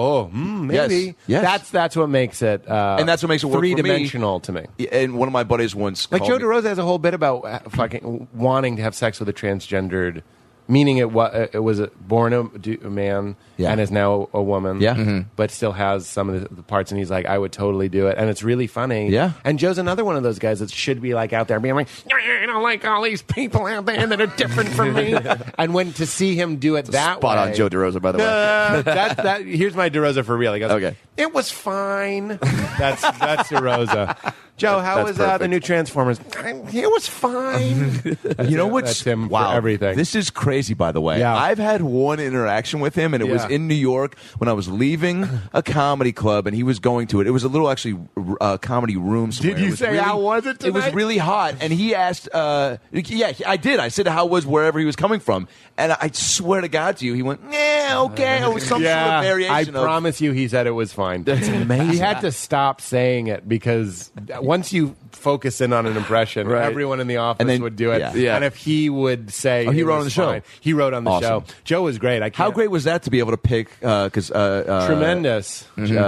maybe. Yes. That's what makes it... and that's what makes it work for me. three-dimensional to me. And one of my buddies once Like called Joe DeRosa has a whole bit about fucking wanting to have sex with a transgendered... Meaning it was born a man and is now a woman, but still has some of the parts. And he's like, I would totally do it, and it's really funny. Yeah. And Joe's another one of those guys that should be like out there being like, I don't like all these people out there that are different from me. And when to see him do it that Spot way, on Joe DeRosa, by the way. Here's my DeRosa for real. He goes, Okay. It was fine. That's DeRosa. Joe, how was the new Transformers? It was fine. You know what's... That's him for everything. This is crazy, by the way. Yeah. I've had one interaction with him, and it was in New York when I was leaving a comedy club, and he was going to it. It was a little, actually, comedy room somewhere. Did you say, how was it tonight? It was really hot, and he asked... yeah, I did. I said how was wherever he was coming from, and I swear to God to you, he went, yeah, okay, or some sort of variation I promise you he said it was fine. That's amazing. He had to stop saying it because once you focus in on an impression, everyone in the office would do it. Yeah. And if he would say... he it wrote was on the show. fine, he wrote on the Awesome. show. Joe was great. How great was that to be able to pick... Tremendous.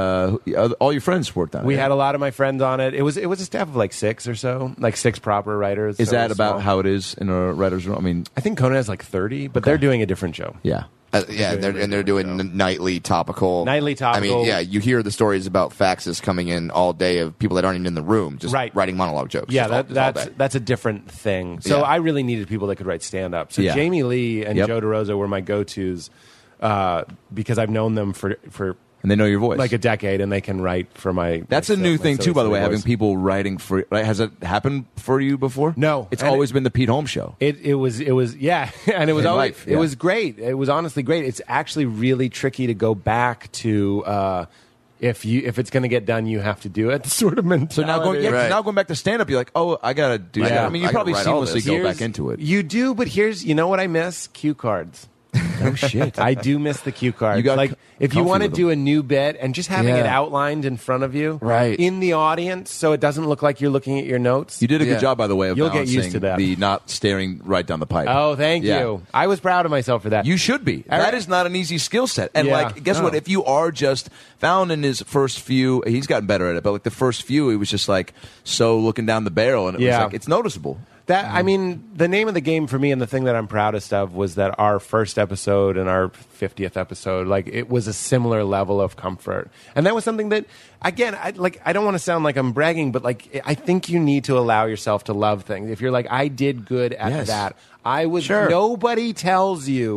All your friends worked on it. We had a lot of my friends on it. It was a staff of like 6 or so, like 6 proper writers. Is so that it was about small. how it is in a writer's room? I mean... I think Conan has like 30, but they're doing a different show. Yeah. They're doing nightly topical. Nightly topical. I mean, yeah, you hear the stories about faxes coming in all day of people that aren't even in the room, just writing monologue jokes. Yeah, just all day. that's a different thing. So I really needed people that could write stand up. So Jamie Lee and Joe DeRosa were my go-tos because I've known them for and they know your voice like a decade, and they can write for my. That's a new thing too, by the way. voice. Having people writing for has it happened for you before? No, it's and always been the Pete Holmes show. It was yeah, and it was In always life, it was great. It was honestly great. It's actually really tricky to go back to. If it's going to get done, you have to do it. Sort of mentality. So now going back to stand up, you're like, oh, I gotta do that. I mean, you probably seamlessly go back into it. You do, but you know what I miss? Cue cards. Oh shit! I do miss the cue cards. You got like if you want to with do a new bit and just having it outlined in front of you, in the audience, so it doesn't look like you're looking at your notes. You did a good job, by the way, of You'll get balancing used to that. the not staring right down the pipe. Oh, thank you. I was proud of myself for that. You should be. That is not an easy skill set. And guess what? If you are just Fallon in his first few, he's gotten better at it. But like the first few, he was just like so looking down the barrel, and it was like it's noticeable. That I mean, the name of the game for me, and the thing that I'm proudest of, was that our first episode and our 50th episode, like it was a similar level of comfort, and that was something that, again, I don't want to sound like I'm bragging, but like I think you need to allow yourself to love things. If you're like, I did good at that, I was. Nobody tells you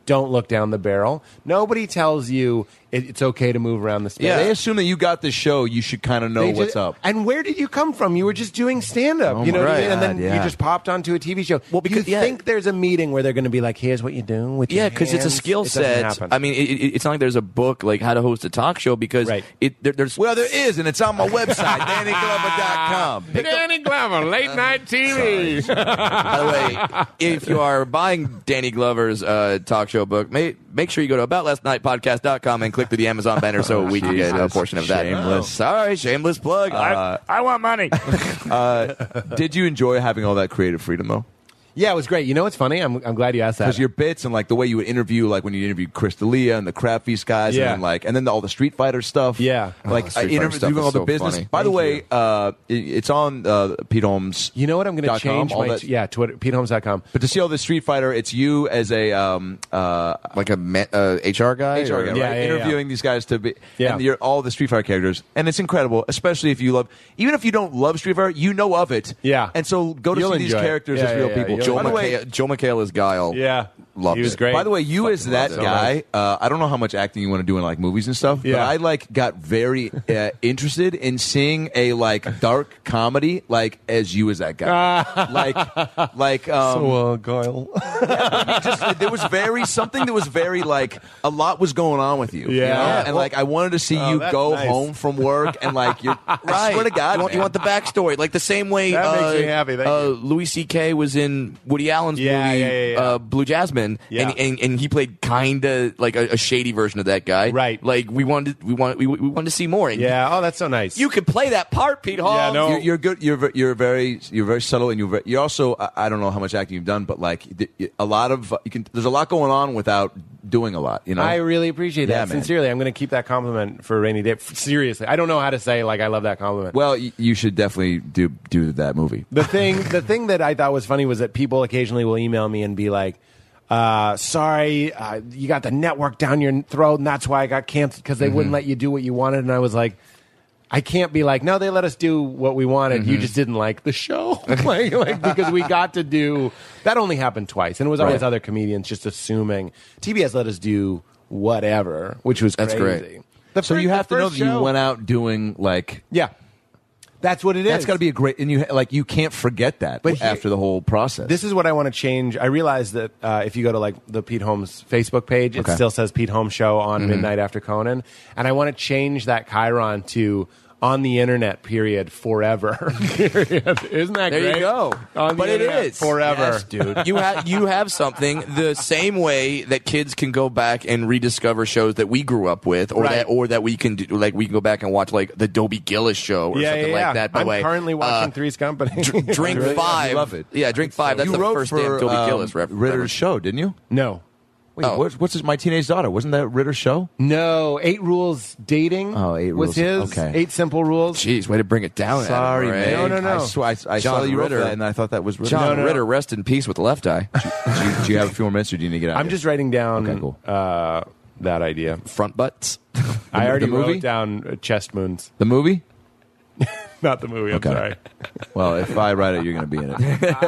don't look down the barrel. Nobody tells you it's okay to move around the space. Yeah, they assume that you got the show. You should kind of know what's up. And where did you come from? You were just doing stand-up. You know what I mean? And then you just popped onto a TV show. Well, because you think there's a meeting where they're going to be like, here's what you do with your because it's a skill set. I mean, it's not like there's a book like how to host a talk show because there's... Well, there is, and it's on my website, DannyGlover.com. Danny Glover, late night TV. By the way, if you are buying Danny Glover's talk show book, make sure you go to aboutlastnightpodcast.com and click through the Amazon banner so we can get a portion of that. Shameless. Sorry, shameless plug. I want money. Did you enjoy having all that creative freedom, though? Yeah, it was great. You know what's funny? I'm glad you asked that. Because your bits and like the way you would interview, like when you interviewed Chris D'Elia and the Crab Feast guys, and then all the Street Fighter stuff. Yeah, like I interviewed all the business. Funny. By the way, it's on Pete Holmes. You know what? I'm going to change my Twitter, PeteHolmes.com. But to see all the Street Fighter, it's you as a like a HR guy, right? Interviewing these guys to be, and you're all the Street Fighter characters, and it's incredible. Especially if you love, even if you don't love Street Fighter, you know of it. Yeah, and so go to see these characters as real people. Joe McHale is Guile. Yeah. Loved he was it. great. By the way, you as that guy, I don't know how much acting you want to do in like movies and stuff, but I like got very interested in seeing a like dark comedy like as you as that guy. Guile. There was something that was very like a lot was going on with you. Yeah. You know? And like I wanted to see you go home from work and like you're I swear to God, you want the backstory. Like the same way that makes me happy. Louis C.K. was in Woody Allen's movie Blue Jasmine. And he played kind of like a shady version of that guy. Right. Like we wanted to see more. And oh, that's so nice. You could play that part, Pete Holmes. Yeah, no. You're good. You're very subtle, and you're also. I don't know how much acting you've done, but like a lot of there's a lot going on without doing a lot. You know. I really appreciate that. Sincerely, I'm going to keep that compliment for a rainy day. Seriously, I don't know how to say like I love that compliment. Well, you should definitely do that movie. The thing that I thought was funny was that people occasionally will email me and be like, sorry, you got the network down your throat, and that's why I got canceled because they wouldn't let you do what you wanted. And I was like, I can't be like, no, they let us do what we wanted. You just didn't like the show, like because we got to do that. Only happened twice, and it was always other comedians just assuming TBS let us do whatever, which was crazy. Great. So you have to know that you went out doing like That's what it is. That's got to be a great, and you can't forget that after the whole process. This is what I want to change. I realize that if you go to like the Pete Holmes Facebook page, it still says Pete Holmes Show on Midnight After Conan, and I want to change that chyron to on the internet, period, forever. Period. Isn't that great? There you go. But it is forever, yes, dude. You have something the same way that kids can go back and rediscover shows that we grew up with, or that we can do, like we can go back and watch like the Dobie Gillis show or something like that. By the way, I'm currently watching Three's Company. Drink really? 5. I love it. Yeah, Drink 5. That's you the wrote first for, damn Dobie Gillis reference. Ritter's show, didn't you? No. Wait, what's his My Teenage Daughter? Wasn't that Ritter's show? No, 8 Rules Dating. Oh, 8 was Rules. his. Okay. 8 Simple Rules. Jeez, way to bring it down. Sorry, Adam, man. No. I swear, I saw you wrote that, and I thought that was Ritter. John Ritter, rest in peace with the left eye. Do you have a few more minutes, or do you need to get out? I'm just writing down okay, cool. that idea. Front butts. I already wrote down Chest Moons. The movie? Not the movie, I'm sorry. Well, if I write it, you're going to be in it.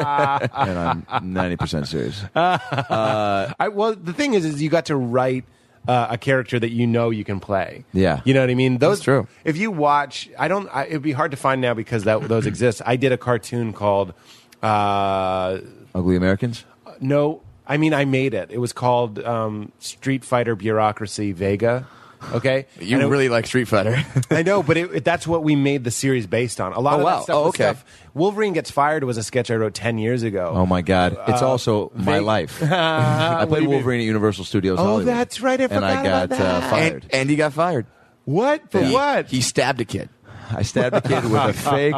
And I'm 90% serious. Well, the thing is you got to write a character that you know you can play. Yeah. You know what I mean? That's true. If you watch, it'd be hard to find now because those exist. I did a cartoon called... Ugly Americans? No, I mean, I made it. It was called Street Fighter Bureaucracy Vega. Okay, you really like Street Fighter. I know, but that's what we made the series based on. A lot of that stuff. Was stuff. Wolverine Gets Fired was a sketch I wrote 10 years ago. Oh my God! It's also my life. I played Wolverine at Universal Studios. Hollywood, that's right. I forgot about that. Fired. And he got fired. What? For what? He stabbed a kid. I stabbed the kid with a fake.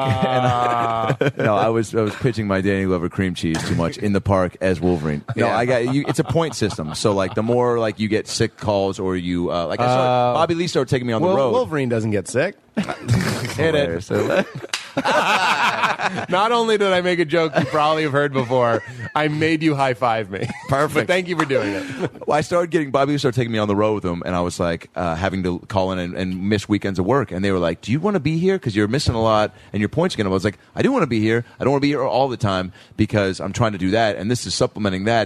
No, I was pitching my Danny Glover cream cheese too much in the park as Wolverine. No, I got you. It's a point system. So like the more like you get sick calls or you like I saw Bobby Lee started taking me on the road. Wolverine doesn't get sick. Hit it. Not only did I make a joke you probably have heard before, I made you high five me. Perfect. But thank you for doing it. Well, I started getting Bobby started taking me on the road with him, and I was like having to call in and miss weekends of work. And they were like, "Do you want to be here? Because you're missing a lot, and your points getting." I was like, "I do want to be here. I don't want to be here all the time because I'm trying to do that, and this is supplementing that."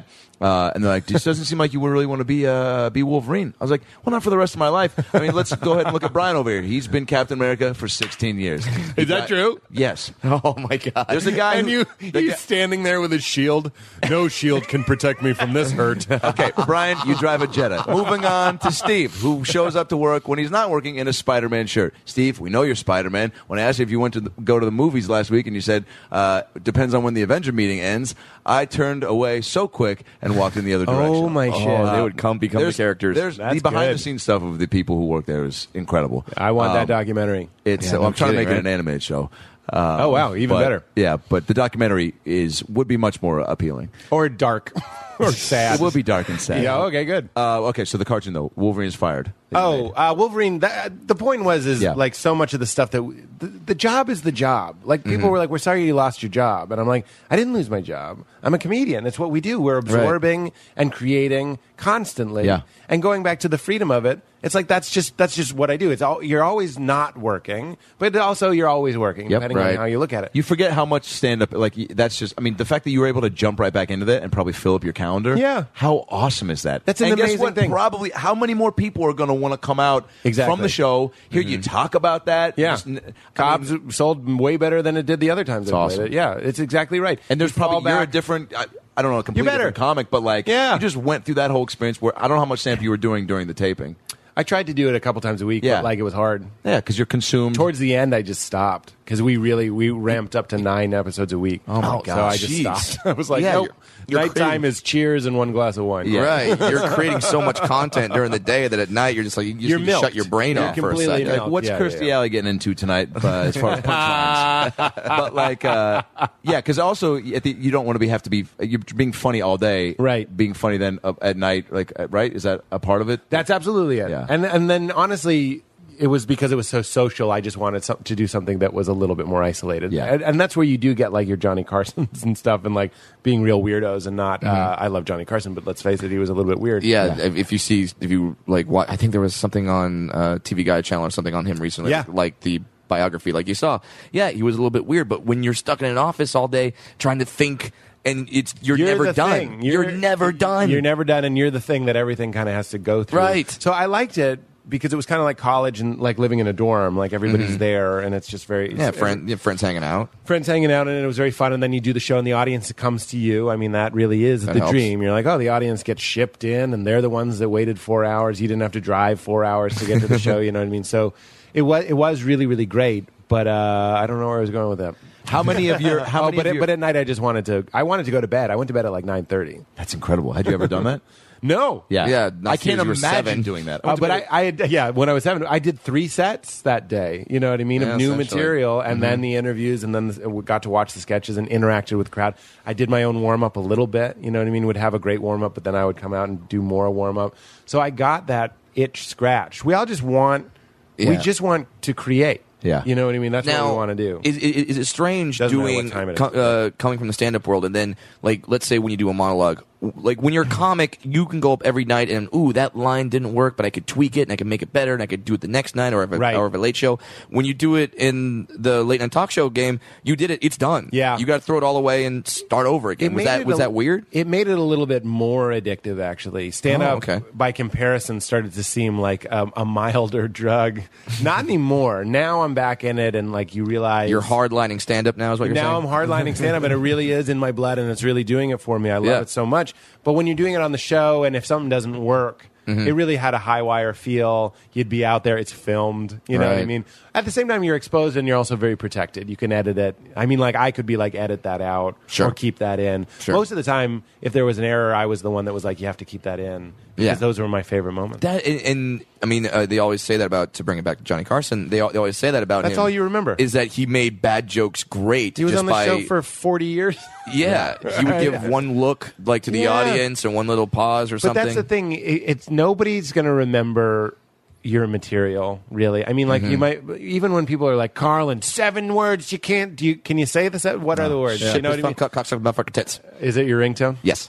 And they're like, "This doesn't seem like you would really want to be Wolverine." I was like, "Well, not for the rest of my life. I mean, let's go ahead and look at Brian over here. He's been Captain America for 16 years. Is that true? Yes. Oh my God! There's a guy And he's standing there with his shield. No shield can protect me from this hurt. Okay, Brian, you drive a Jetta. Moving on to Steve, who shows up to work when he's not working in a Spider-Man shirt. Steve, we know you're Spider-Man. When I asked you if you went to go to the movies last week, and you said depends on when the Avenger meeting ends, I turned away so quick and walked in the other direction. Oh my shit! They would become the characters. There's That's the behind-the-scenes good. stuff of the people who work there is incredible. I want that documentary. It's Yeah, no I'm trying to kidding, make it right? an animated show. Oh, wow, even better. Yeah, but the documentary would be much more appealing. Or dark. Or sad. It will be dark and sad. Yeah, okay, good. Okay, so the cartoon though, Wolverine is fired. Wolverine. The point was, like so much of the stuff that the job is the job. Like people were like, "We're sorry you lost your job," and I'm like, "I didn't lose my job. I'm a comedian. It's what we do. We're absorbing and creating constantly, and going back to the freedom of it. It's like that's just what I do. It's you're always not working, but also you're always working, depending on how you look at it. You forget how much stand-up, like that's just. I mean, the fact that you were able to jump right back into that and probably fill up your calendar. Yeah, how awesome is that? That's an and amazing guess what? thing. Probably, how many more people are going to want to come out from the show, hear you talk about that? Yeah, Just, Cobb's sold way better than it did the other times. It's awesome. Yeah, it's exactly right. And there's probably you're a different. I don't know, a completely different comic, but like you just went through that whole experience where I don't know how much stand-up you were doing during the taping. I tried to do it a couple times a week, but like it was hard. Yeah, because you're consumed. Towards the end, I just stopped because we ramped up to 9 episodes a week. Oh my god! So I just stopped. I was like, Yeah, nope. you're Nighttime is Cheers and 1 glass of wine. Right. You're creating so much content during the day that at night you're just like you just shut your brain off for a second. Like, what's Kirstie Alley getting into tonight as far as punchlines? But like, because also you don't want to have to be you're being funny all day, right? Being funny then at night, like right? Is that a part of it? That's absolutely it. Yeah. And then honestly, it was because it was so social. I just wanted to do something that was a little bit more isolated. Yeah. And that's where you do get like your Johnny Carsons and stuff, and like being real weirdos and not. I love Johnny Carson, but let's face it, he was a little bit weird. Yeah. If you like, I think there was something on TV Guide channel or something on him recently. Yeah. Like the biography, like you saw. Yeah, he was a little bit weird, but when you're stuck in an office all day trying to think. And you're never done. You're never done. You're never done, and you're the thing that everything kind of has to go through. Right. So I liked it because it was kind of like college and like living in a dorm. Like everybody's there, and it's just very friends hanging out. Friends hanging out, and it was very fun. And then you do the show, and the audience comes to you. I mean, that really is the dream. You're like, oh, the audience gets shipped in, and they're the ones that waited 4 hours. You didn't have to drive 4 hours to get to the show. You know what I mean? So it was really, really great. But I don't know where I was going with that. How many of your? But at night I just wanted to. I wanted to go to bed. I went to bed at like 9:30. That's incredible. Had you ever done that? No. Yeah. I can't imagine 7. doing that. But I had, when I was 7, I did 3 sets that day. You know what I mean? Of new material, and then the interviews, and then we got to watch the sketches and interacted with the crowd. I did my own warm up a little bit. You know what I mean? Would have a great warm up, but then I would come out and do more warm up. So I got that itch scratched. We all just want. We just want to create. Yeah. You know what I mean? That's now, what we want to do. Is it strange Doesn't matter doing what time it is. coming from the stand-up world and then, like, let's say when you do a monologue, like when you're a comic, you can go up every night and, ooh, that line didn't work, but I could tweak it and I could make it better and I could do it the next night or a late show. When you do it in the late night talk show game, you did it, it's done. Yeah. You got to throw it all away and start over again. Was that weird? It made it a little bit more addictive, actually. Stand-up, by comparison, started to seem like a milder drug. Not anymore. Now I'm back in it, and like you realize you're hardlining stand-up now is what you're saying? Now I'm hardlining stand-up, and it really is in my blood, and it's really doing it for me. I love it so much. But when you're doing it on the show, and if something doesn't work, it really had a high wire feel. You'd be out there. It's filmed. You know what I mean? At the same time, you're exposed, and you're also very protected. You can edit it. I mean, like I could be like, edit that out or keep that in. Sure. Most of the time, if there was an error, I was the one that was like, you have to keep that in. Because those were my favorite moments. That and I mean, they always say that about, to bring it back to Johnny Carson, they always say that about him. That's all you remember. Is that he made bad jokes great. He was just on the show for 40 years. Yeah. He would give one look like to the audience and one little pause or something. But that's the thing. It's nobody's going to remember your material, really. I mean, like you might, even when people are like, Carlin, 7 words you can't. Can you say this? What are the words? Yeah. You know what I mean? Cocksucker, motherfucker, tits. Is it your ringtone? Yes.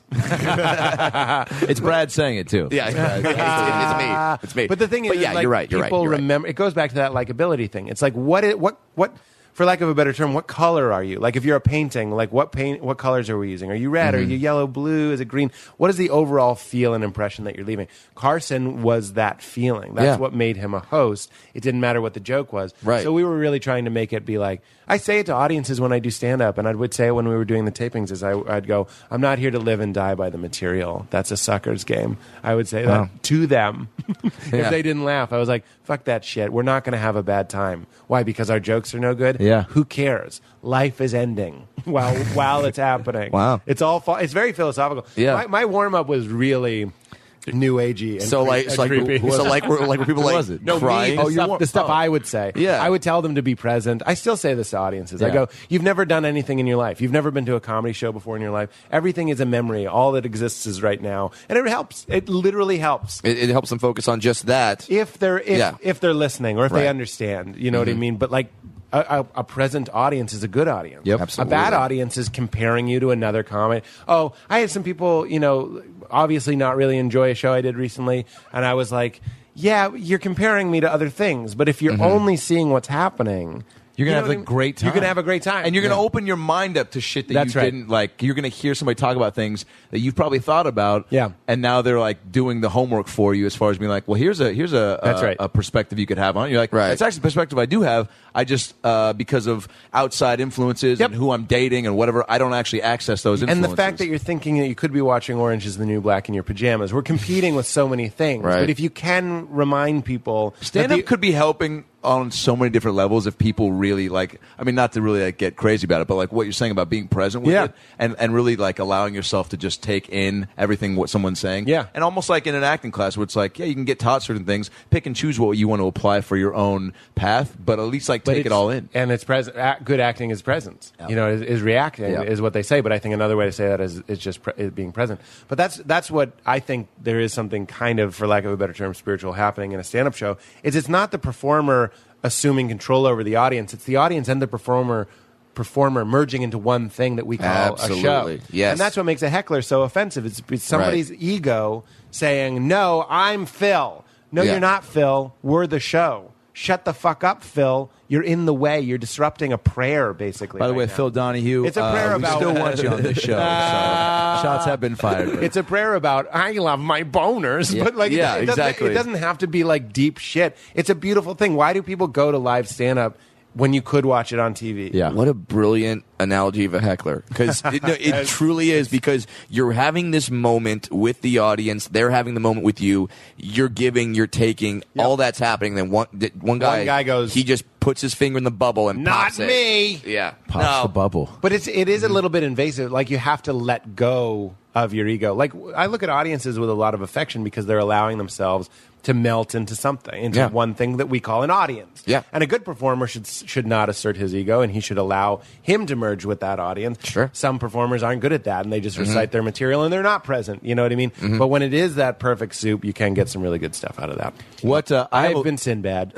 It's Brad saying it too. Yeah, it's me. But the thing is, like, you're right. You're people right. remember. It goes back to that likability thing. It's like what for lack of a better term, what color are you? Like if you're a painting, like what colors are we using? Are you red? Are you yellow, blue? Is it green? What is the overall feel and impression that you're leaving? Carson was that feeling. That's what made him a host. It didn't matter what the joke was. Right. So we were really trying to make it be like, I say it to audiences when I do stand-up, and I would say it when we were doing the tapings, is I'd go, I'm not here to live and die by the material. That's a sucker's game. I would say that to them. If they didn't laugh, I was like, fuck that shit. We're not going to have a bad time. Why? Because our jokes are no good? Yeah. Who cares? Life is ending while it's happening. Wow. It's very philosophical. Yeah. My warm-up was really new agey and creepy. Were people like crying? The stuff I would say. Yeah. I would tell them to be present. I still say this to audiences. I go, you've never done anything in your life. You've never been to a comedy show before in your life. Everything is a memory. All that exists is right now. And it helps. It literally helps. It helps them focus on just that. If they're listening or if they understand. You know what I mean? But like a present audience is a good audience. Yep. Absolutely. A bad audience is comparing you to another comic. Oh, I had some people, obviously not really enjoy a show I did recently, and I was like, yeah, you're comparing me to other things, but if you're only seeing what's happening, you're going to have a great time. You're going to have a great time. And you're going to open your mind up to shit that That's you right. didn't like. You're going to hear somebody talk about things that you've probably thought about. Yeah. And now they're like doing the homework for you as far as being like, well, here's That's right. a perspective you could have on it. You're like, Right. It's actually a perspective I do have. I just, because of outside influences and who I'm dating and whatever, I don't actually access those influences. And the fact that you're thinking that you could be watching Orange is the New Black in your pajamas. We're competing with so many things. Right. But if you can remind people... stand-up could be helping on so many different levels if people really like, I mean, not to really like get crazy about it, but like what you're saying about being present with it and really like allowing yourself to just take in everything what someone's saying. Yeah. And almost like in an acting class where it's like, yeah, you can get taught certain things, pick and choose what you want to apply for your own path, but at least like take it all in. And it's present. Good acting is presence. Yeah. Is reacting is what they say. But I think another way to say that is just is being present. But that's what I think there is something kind of, for lack of a better term, spiritual happening in a stand-up show. It's not the performer assuming control over the audience. It's the audience and the performer merging into one thing that we call a show. Yes. And that's what makes a heckler so offensive. It's somebody's ego saying, no, I'm Phil. No, you're not Phil. We're the show. Shut the fuck up, Phil. You're in the way. You're disrupting a prayer, basically. By the right way, now. Phil Donahue, It's a prayer about... we still want you on this show. So shots have been fired. It's a prayer about, I love my boners. But like, exactly. It doesn't have to be like deep shit. It's a beautiful thing. Why do people go to live stand-up when you could watch it on TV? Yeah. What a brilliant analogy of a heckler. Because it truly is, because you're having this moment with the audience. They're having the moment with you. You're giving, you're taking, all that's happening. Then one guy goes, he just puts his finger in the bubble and pops not it. me. Yeah. Pops the bubble. But it is a little bit invasive. Like, you have to let go of your ego. Like, I look at audiences with a lot of affection because they're allowing themselves to melt into something, into one thing that we call an audience. Yeah. And a good performer should not assert his ego, and he should allow him to merge with that audience. Sure. Some performers aren't good at that, and they just recite their material, and they're not present. You know what I mean? But when it is that perfect soup, you can get some really good stuff out of that. What I've been Sinbad.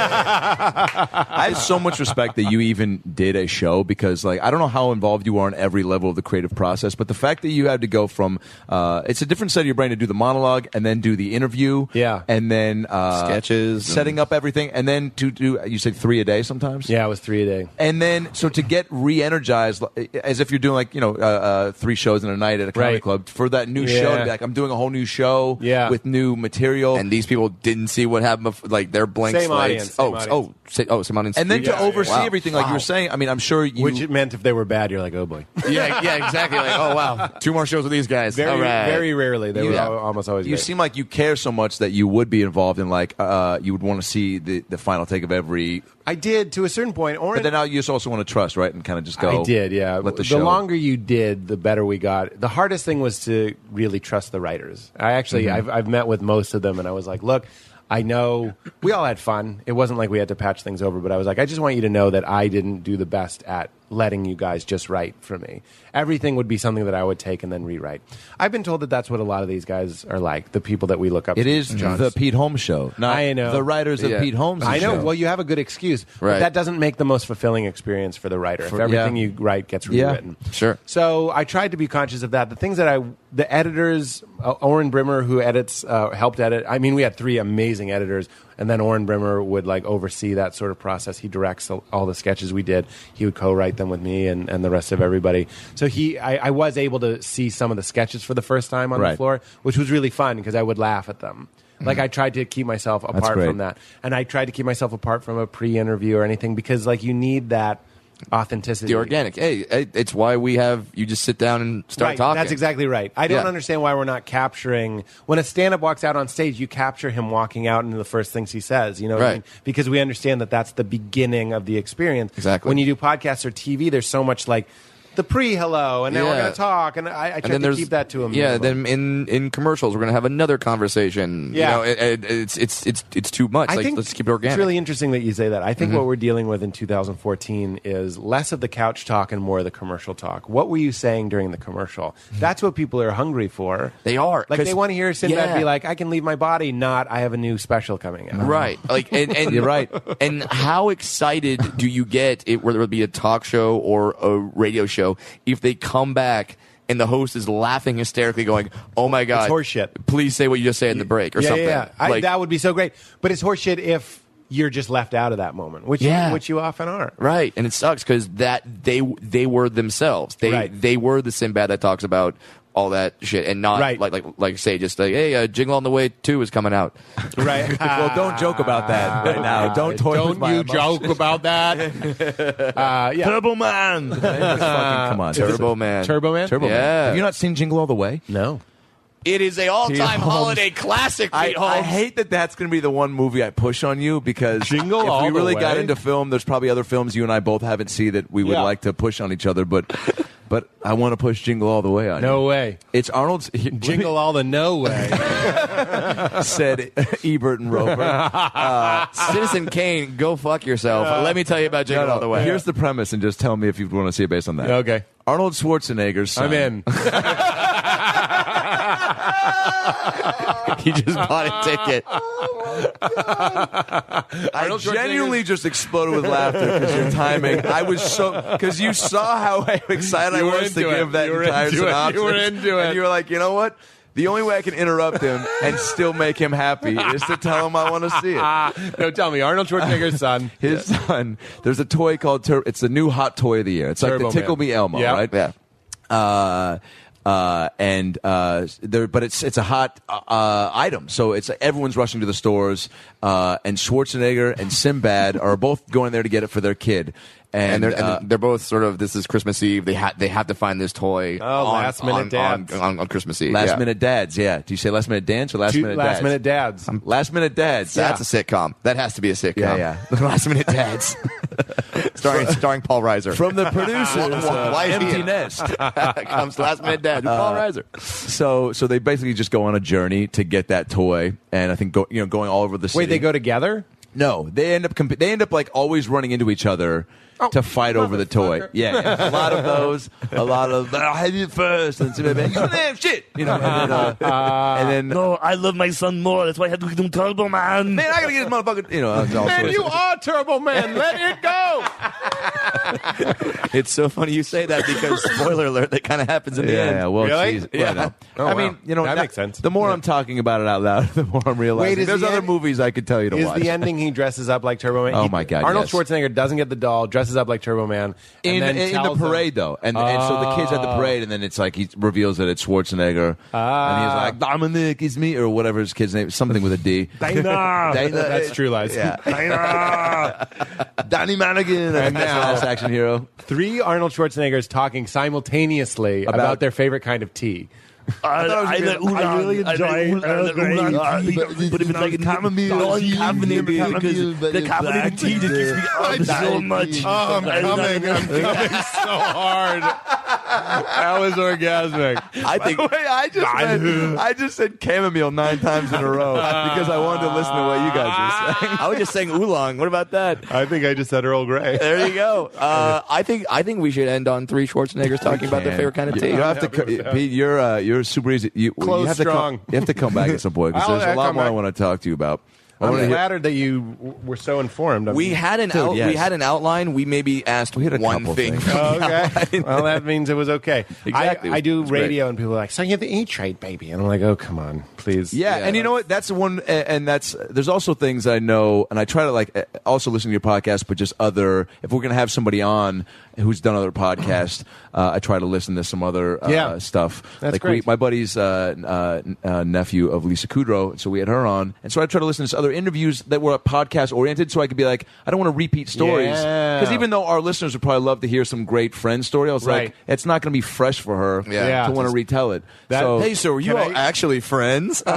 I have so much respect that you even did a show, because like I don't know how involved you are on every level of the creative process, but the fact that you had to go from it's a different side of your brain to do the monologue and then do the interview, and then sketches, setting up everything, and then to do, you said 3 a day sometimes? Yeah, it was 3 a day. And then so to get re-energized, as if you're doing like 3 shows in a night at a comedy club, for that new show to be like, I'm doing a whole new show with new material, and these people didn't see what happened. Like, they're blank same slates. Audience, same audience. And then to oversee everything, like you were saying. I mean, I'm sure you. Which it meant if they were bad, you're like, oh boy. yeah, exactly. Like, oh wow, 2 more shows with these guys. Very, all right. very rarely. They were almost always. You great. seem like you care so much that you would be involved in, like, you would want to see the final take of every. I did to a certain point. But then now you just also want to trust, right, and kind of just go. I did, yeah. Let the the show. longer you did, the better we got. The hardest thing was to really trust the writers. I actually, I've met with most of them, and I was like, look, I know we all had fun. It wasn't like we had to patch things over, but I was like, I just want you to know that I didn't do the best at letting you guys just write for me. Everything would be something that I would take and then rewrite. I've been told that that's what a lot of these guys are like, the people that we look up to. It is the Pete Holmes show, not I know. the writers of Pete Holmes' I know. show. Well, you have a good excuse, Right. but that doesn't make the most fulfilling experience for the writer if everything you write gets rewritten. Sure. So I tried to be conscious of that. The things that the editors, Oren Brimmer, who edits, helped edit. I mean, we had 3 amazing editors, and then Oren Brimmer would like oversee that sort of process. He directs all the sketches we did. He would co-write them with me and the rest of everybody. So I was able to see some of the sketches for the first time on the floor, which was really fun because I would laugh at them. Like, I tried to keep myself apart from that. And I tried to keep myself apart from a pre-interview or anything because, like, you need that authenticity. The organic. Hey, it's why we have you just sit down and start talking. That's exactly right. I don't understand why we're not capturing when a stand-up walks out on stage. You capture him walking out into the first things he says. You know, what I mean? Because we understand that that's the beginning of the experience. Exactly. When you do podcasts or TV, there's so much like the pre-hello, and then we're going to talk, and I try to keep that to a minimum. Yeah, then in commercials, we're going to have another conversation. Yeah. You know, it's too much. Like, let's keep it organic. It's really interesting that you say that. I think what we're dealing with in 2014 is less of the couch talk and more of the commercial talk. What were you saying during the commercial? That's what people are hungry for. They are. Like, they want to hear Sinbad be like, I can leave my body, not I have a new special coming out. Right. Like, and you're right. And how excited do you get, whether it be a talk show or a radio show, if they come back and the host is laughing hysterically going, oh my God, it's horseshit. Please say what you just said in the break or something. Yeah. That would be so great. But it's horseshit if you're just left out of that moment, which you often are. Right. And it sucks because they were themselves. They were the Sinbad that talks about all that shit and not like say just like, hey, Jingle on the Way 2 is coming out. Right. Well, don't joke about that right now. Don't you joke about that. Turbo Man. Come on. Turbo Man. Turbo Man? Turbo Man. Have you not seen Jingle All the Way? No. It is a all-time holiday classic, Pete Holmes. I hate that's going to be the one movie I push on you because Jingle if All we really the got Way? into film, there's probably other films you and I both haven't seen that we would like to push on each other, but I want to push Jingle All the Way on you. No way. It's Arnold's... Jingle All the No Way. said Ebert and Roper. Citizen Kane, go fuck yourself. Let me tell you about Jingle All the Way. Here's the premise, and just tell me if you want to see it based on that. Okay. Arnold Schwarzenegger's son. I'm in. He just bought a ticket. I genuinely just exploded with laughter because your timing. I was because you saw how excited I was to give that entire synopsis. You were into it. And you were like, you know what? The only way I can interrupt him and still make him happy is to tell him I want to see it. No, tell me, Arnold Schwarzenegger's son. His son. There's a toy called it's the new hot toy of the year. It's Turbo like the Tickle Man. Me Elmo, right? Yeah. But it's a hot item, so it's everyone's rushing to the stores, and Schwarzenegger and Sinbad are both going there to get it for their kid. And they're both sort of, this is Christmas Eve. They have to find this toy. Last minute dads on Christmas Eve. Last minute dads. Yeah. Do you say last minute dance or last minute dads? Last minute dads. Last minute dads. That's a sitcom. That has to be a sitcom. Yeah. Last minute dads. starring Paul Reiser. From the producers, Empty Nest. Comes Last Minute Dad. Paul Reiser. So they basically just go on a journey to get that toy, and I think going all over the city. Wait, they go together? No, they end up like always running into each other to fight over the toy. Yeah. A lot of those. A lot of I had it first, and you damn shit. And then no, I love my son more. That's why I had to give him Turbo Man. Man, I gotta get this motherfucker. Man, you are Turbo Man. Let it go. It's so funny you say that because spoiler alert, that kind of happens in the end. Yeah, well, really? geez, yeah. I mean, that makes sense. The more I'm talking about it out loud, the more I'm realizing there's other movies I could tell you to watch. Is the ending he dresses up like Turbo Man? Oh my God! Arnold Schwarzenegger doesn't get the doll, dresses up like Turbo Man, in the parade though, and so the kids at the parade, and then it's like he reveals that it's Schwarzenegger, and he's like, Dominic is me, or whatever his kid's name, something with a D. Dana. That's True Lies. Yeah. Dana. Danny Manigan, and now Last Action Hero. 3 Arnold Schwarzeneggers talking simultaneously about their favorite kind of tea. I really enjoy oolong tea, but if it's like non-caffeinated because the caffeinated tea just gives me up so much. Oh, I'm coming so hard. That was orgasmic. I just said chamomile 9 times in a row because I wanted to listen to what you guys were saying. I was just saying oolong. What about that? I think I just said Earl Grey. There you go. I think we should end on 3 Schwarzeneggers talking about their favorite kind of tea. You have to, Pete. You're super easy. You have strong. you have to come back at some point because there's a lot more I want to talk to you about. I'm flattered that you were so informed. We had an we had an outline. We maybe asked one thing. Okay. Well, that means it was okay. Exactly. I do radio, and people are like, "So you have the E-Trade, baby," and I'm like, "Oh, come on, please." Yeah, and you know what? That's the one. And there's also things I know, and I try to also listen to your podcast, but just other. If we're gonna have somebody on who's done other podcasts, I try to listen to some other stuff. That's great. My buddy's nephew of Lisa Kudrow, so we had her on, and so I try to listen to other interviews that were podcast oriented, so I could be like, I don't want to repeat stories, because even though our listeners would probably love to hear some great friend story, I was like, it's not going to be fresh for her to want to retell it. Hey, so were you all actually friends? So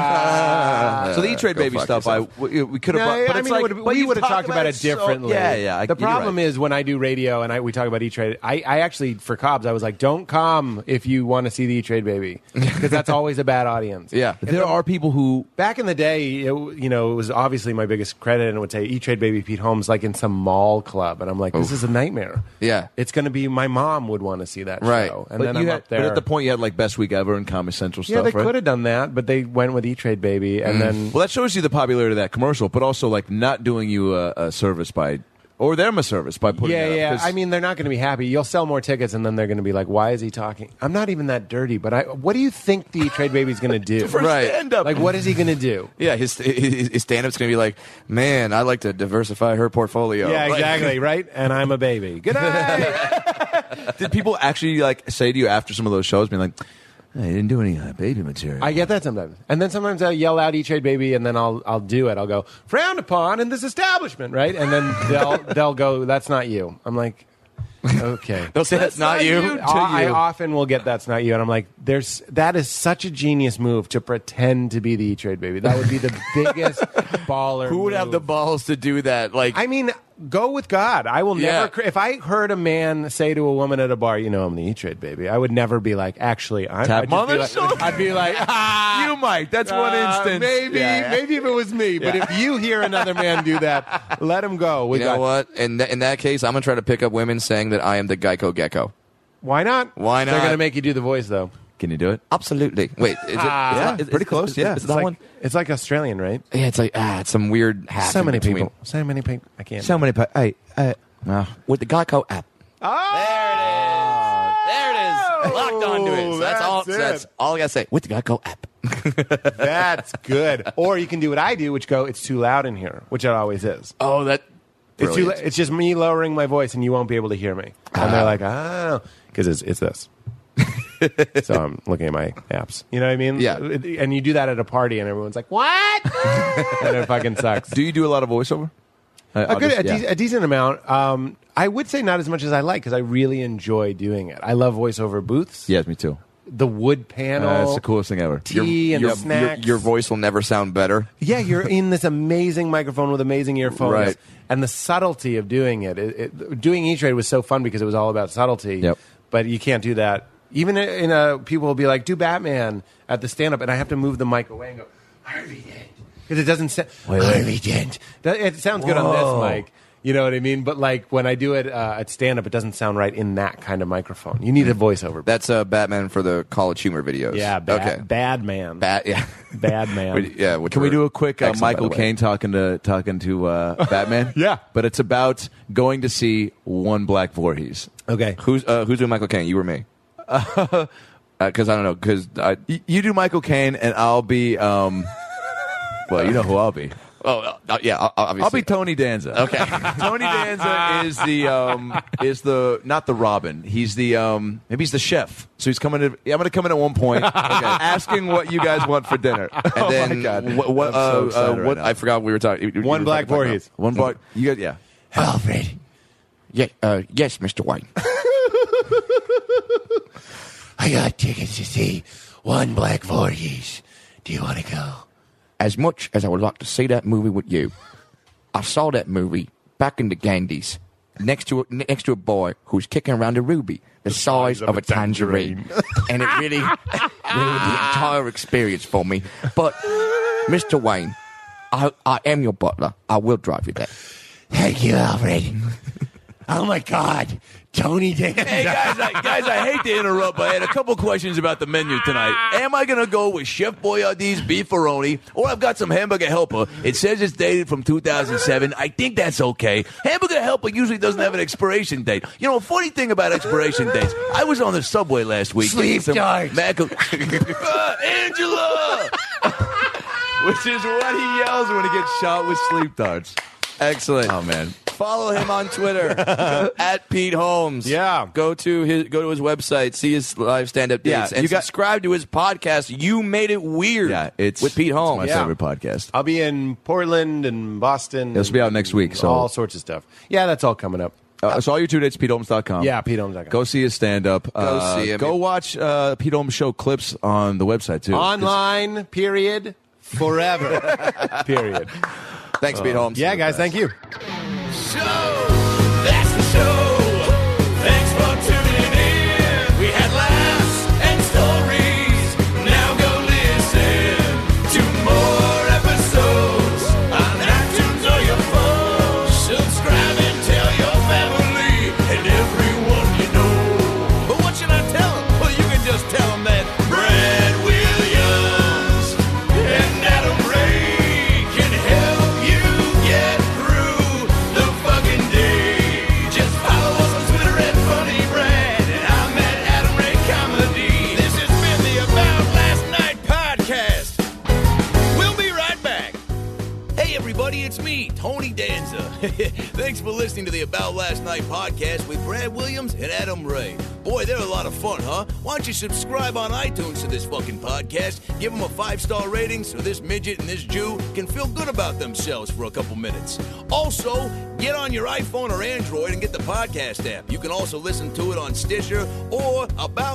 the E-Trade baby stuff, we could have. But we would have talked about it differently. The problem is when I do radio and we talk about E-Trade, I actually, for Cobbs, I was like, don't come if you want to see the E-Trade baby, because that's always a bad audience. Yeah. There are people who... Back in the day, it was obviously my biggest credit, and it would say E-Trade baby Pete Holmes like in some mall club, and I'm like, this is a nightmare. Yeah. It's going to be, my mom would want to see that show. And then I'm up there. But at the point, you had like Best Week Ever and Comedy Central stuff, Yeah, they right? could have done that, but they went with E-Trade baby, and then... Well, that shows you the popularity of that commercial, but also like not doing you a service by... Or them a service by putting it up. Yeah. I mean, they're not going to be happy. You'll sell more tickets, and then they're going to be like, why is he talking? I'm not even that dirty, but what do you think the E-Trade baby's going to do? Stand-up. Like, what is he going to do? Yeah, his stand-up's going to be like, man, I like to diversify her portfolio. Yeah, exactly, right? And I'm a baby. Good night! Did people actually say to you after some of those shows, being like, hey, you didn't do any baby material? I get that sometimes. And then sometimes I yell out E-Trade baby, and then I'll do it. I'll go, frowned upon in this establishment, right? And then they'll go, that's not you. I'm like, okay. They'll say that's not you. I often will get that's not you, and I'm like, that is such a genius move to pretend to be the E-Trade baby. That would be the biggest baller. Who would have the balls to do that? Like, I mean, go with God. I will never. If I heard a man say to a woman at a bar, I'm the E-Trade baby, I would never be like, actually, I'd be like, you might. That's one instance. Maybe if it was me. But if you hear another man do that, let him go. You know what? In that case, I'm gonna try to pick up women saying that I am the Geico Gecko. Why not? Why not? They're gonna make you do the voice though. Can you do it? Absolutely. Wait, is it? Pretty close. Yeah, is that one? It's like Australian, right? Yeah, it's like it's some weird half. So many people. I can't. So many people. With the Geico app. Oh, there it is. Locked onto it. So that's all I gotta say. With the Geico app. That's good. Or you can do what I do, which it's too loud in here, which it always is. Oh, that. It's just me lowering my voice, and you won't be able to hear me. And they're like, because it's this. So I'm looking at my apps. You know what I mean? Yeah. And you do that at a party, and everyone's like, what? And it fucking sucks. Do you do a lot of voiceover? A decent amount. I would say not as much as I like, because I really enjoy doing it. I love voiceover booths. Yes, me too. The wood panel. That's the coolest thing ever. Tea and the snacks. Your voice will never sound better. Yeah, you're in this amazing microphone with amazing earphones. Right. And the subtlety of doing it. Doing E-Trade was so fun because it was all about subtlety. Yep. But you can't do that. Even people will be like, do Batman at the stand-up, and I have to move the mic away and go, Harvey Dent. Because it doesn't sound, Harvey Dent. It sounds good on this mic. You know what I mean? But when I do it at stand-up, it doesn't sound right in that kind of microphone. You need a voiceover. That's Batman for the College Humor videos. Yeah, bad man. Yeah. Bad man. Can we do a quick Michael Caine talking to Batman? Yeah. But it's about going to see One Black Voorhees. Okay. Who's doing Michael Caine? You or me? Because I don't know. Because you do Michael Caine, and I'll be. Well, you know who I'll be. Oh yeah, obviously. I'll be Tony Danza. Okay. Tony Danza is the not the Robin. He's the maybe he's the chef. So he's coming. I'm going to come in at one point, asking what you guys want for dinner. And then what? What I forgot what we were talking. One Black Voorhees. One Black. You got Alfred. Yeah. Yes, Mr. White. I got tickets to see One Black Voorhees. Do you want to go? As much as I would like to see that movie with you, I saw that movie back in the Gandies next to a boy who's kicking around a ruby the size of a tangerine. And it really ruined the entire experience for me. But, Mr. Wayne, I am your butler. I will drive you there. Thank you, Alfred. Oh, my God. Tony Danza. Hey, guys, I hate to interrupt, but I had a couple questions about the menu tonight. Am I going to go with Chef Boyardee's beefaroni, or I've got some Hamburger Helper? It says it's dated from 2007. I think that's okay. Hamburger Helper usually doesn't have an expiration date. You know, a funny thing about expiration dates, I was on the subway last week. Sleep darts. Angela! Which is what he yells when he gets shot with sleep darts. Excellent. Oh, man. Follow him on Twitter at Pete Holmes. Yeah. Go to his website, see his live stand-up dates, and subscribe to his podcast. You Made It Weird. Yeah, it's with Pete Holmes. It's my favorite podcast. I'll be in Portland and Boston. This will be out next week. So all sorts of stuff. Yeah, that's all coming up. So all your 2 dates, PeteHolmes.com. Yeah, PeteHolmes.com. Go see his stand-up. Go see him. Go watch Pete Holmes show clips on the website, too. Online, period, forever, period. Thanks, Pete Holmes. Yeah, guys, thank you. So, that's the show. Thanks for tuning in. We had laughs and stories. Now go listen to more episodes on iTunes or your phone. Subscribe and tell your family and everyone you know. But what should I tell them? Well, you can just tell them that Brad Williams and Adam Ray can help you get through the fucking day. Just follow us on Twitter at Funny Brad, and I'm at Adam Ray Comedy. This has been the About Last Night podcast. We'll be right back. Hey everybody, it's me, Tony Danza. Thanks for listening to the About Last Night podcast with Brad Williams and Adam Ray. Boy, they're a lot of fun, huh? Why don't you subscribe on iTunes to this fucking podcast? Give them a 5-star rating so this midget and this Jew can feel good about themselves for a couple minutes. Also, get on your iPhone or Android and get the podcast app. You can also listen to it on Stitcher or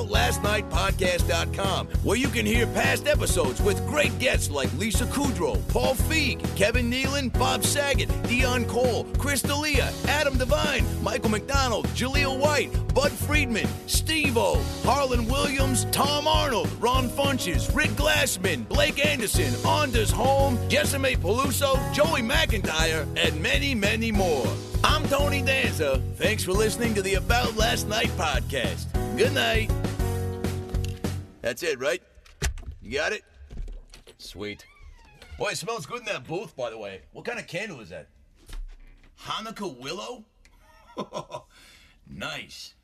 AboutLastNightPodcast.com, where you can hear past episodes with great guests like Lisa Kudrow, Paul Feig, Kevin Nealon, Bob Saget, Dion Cole, Chris D'Elia, Adam Devine, Michael McDonald, Jaleel White, Bud Friedman, Steve-O, Harlan Williams, Tom Arnold, Ron Funches, Rick Glassman, Blake Anderson, Anders Holm, Jessime Peluso, Joey McIntyre, and many, many more. I'm Tony Danza. Thanks for listening to the About Last Night podcast. Good night. That's it, right? You got it? Sweet. Boy, it smells good in that booth, by the way. What kind of candle is that? Hanukkah willow? Nice.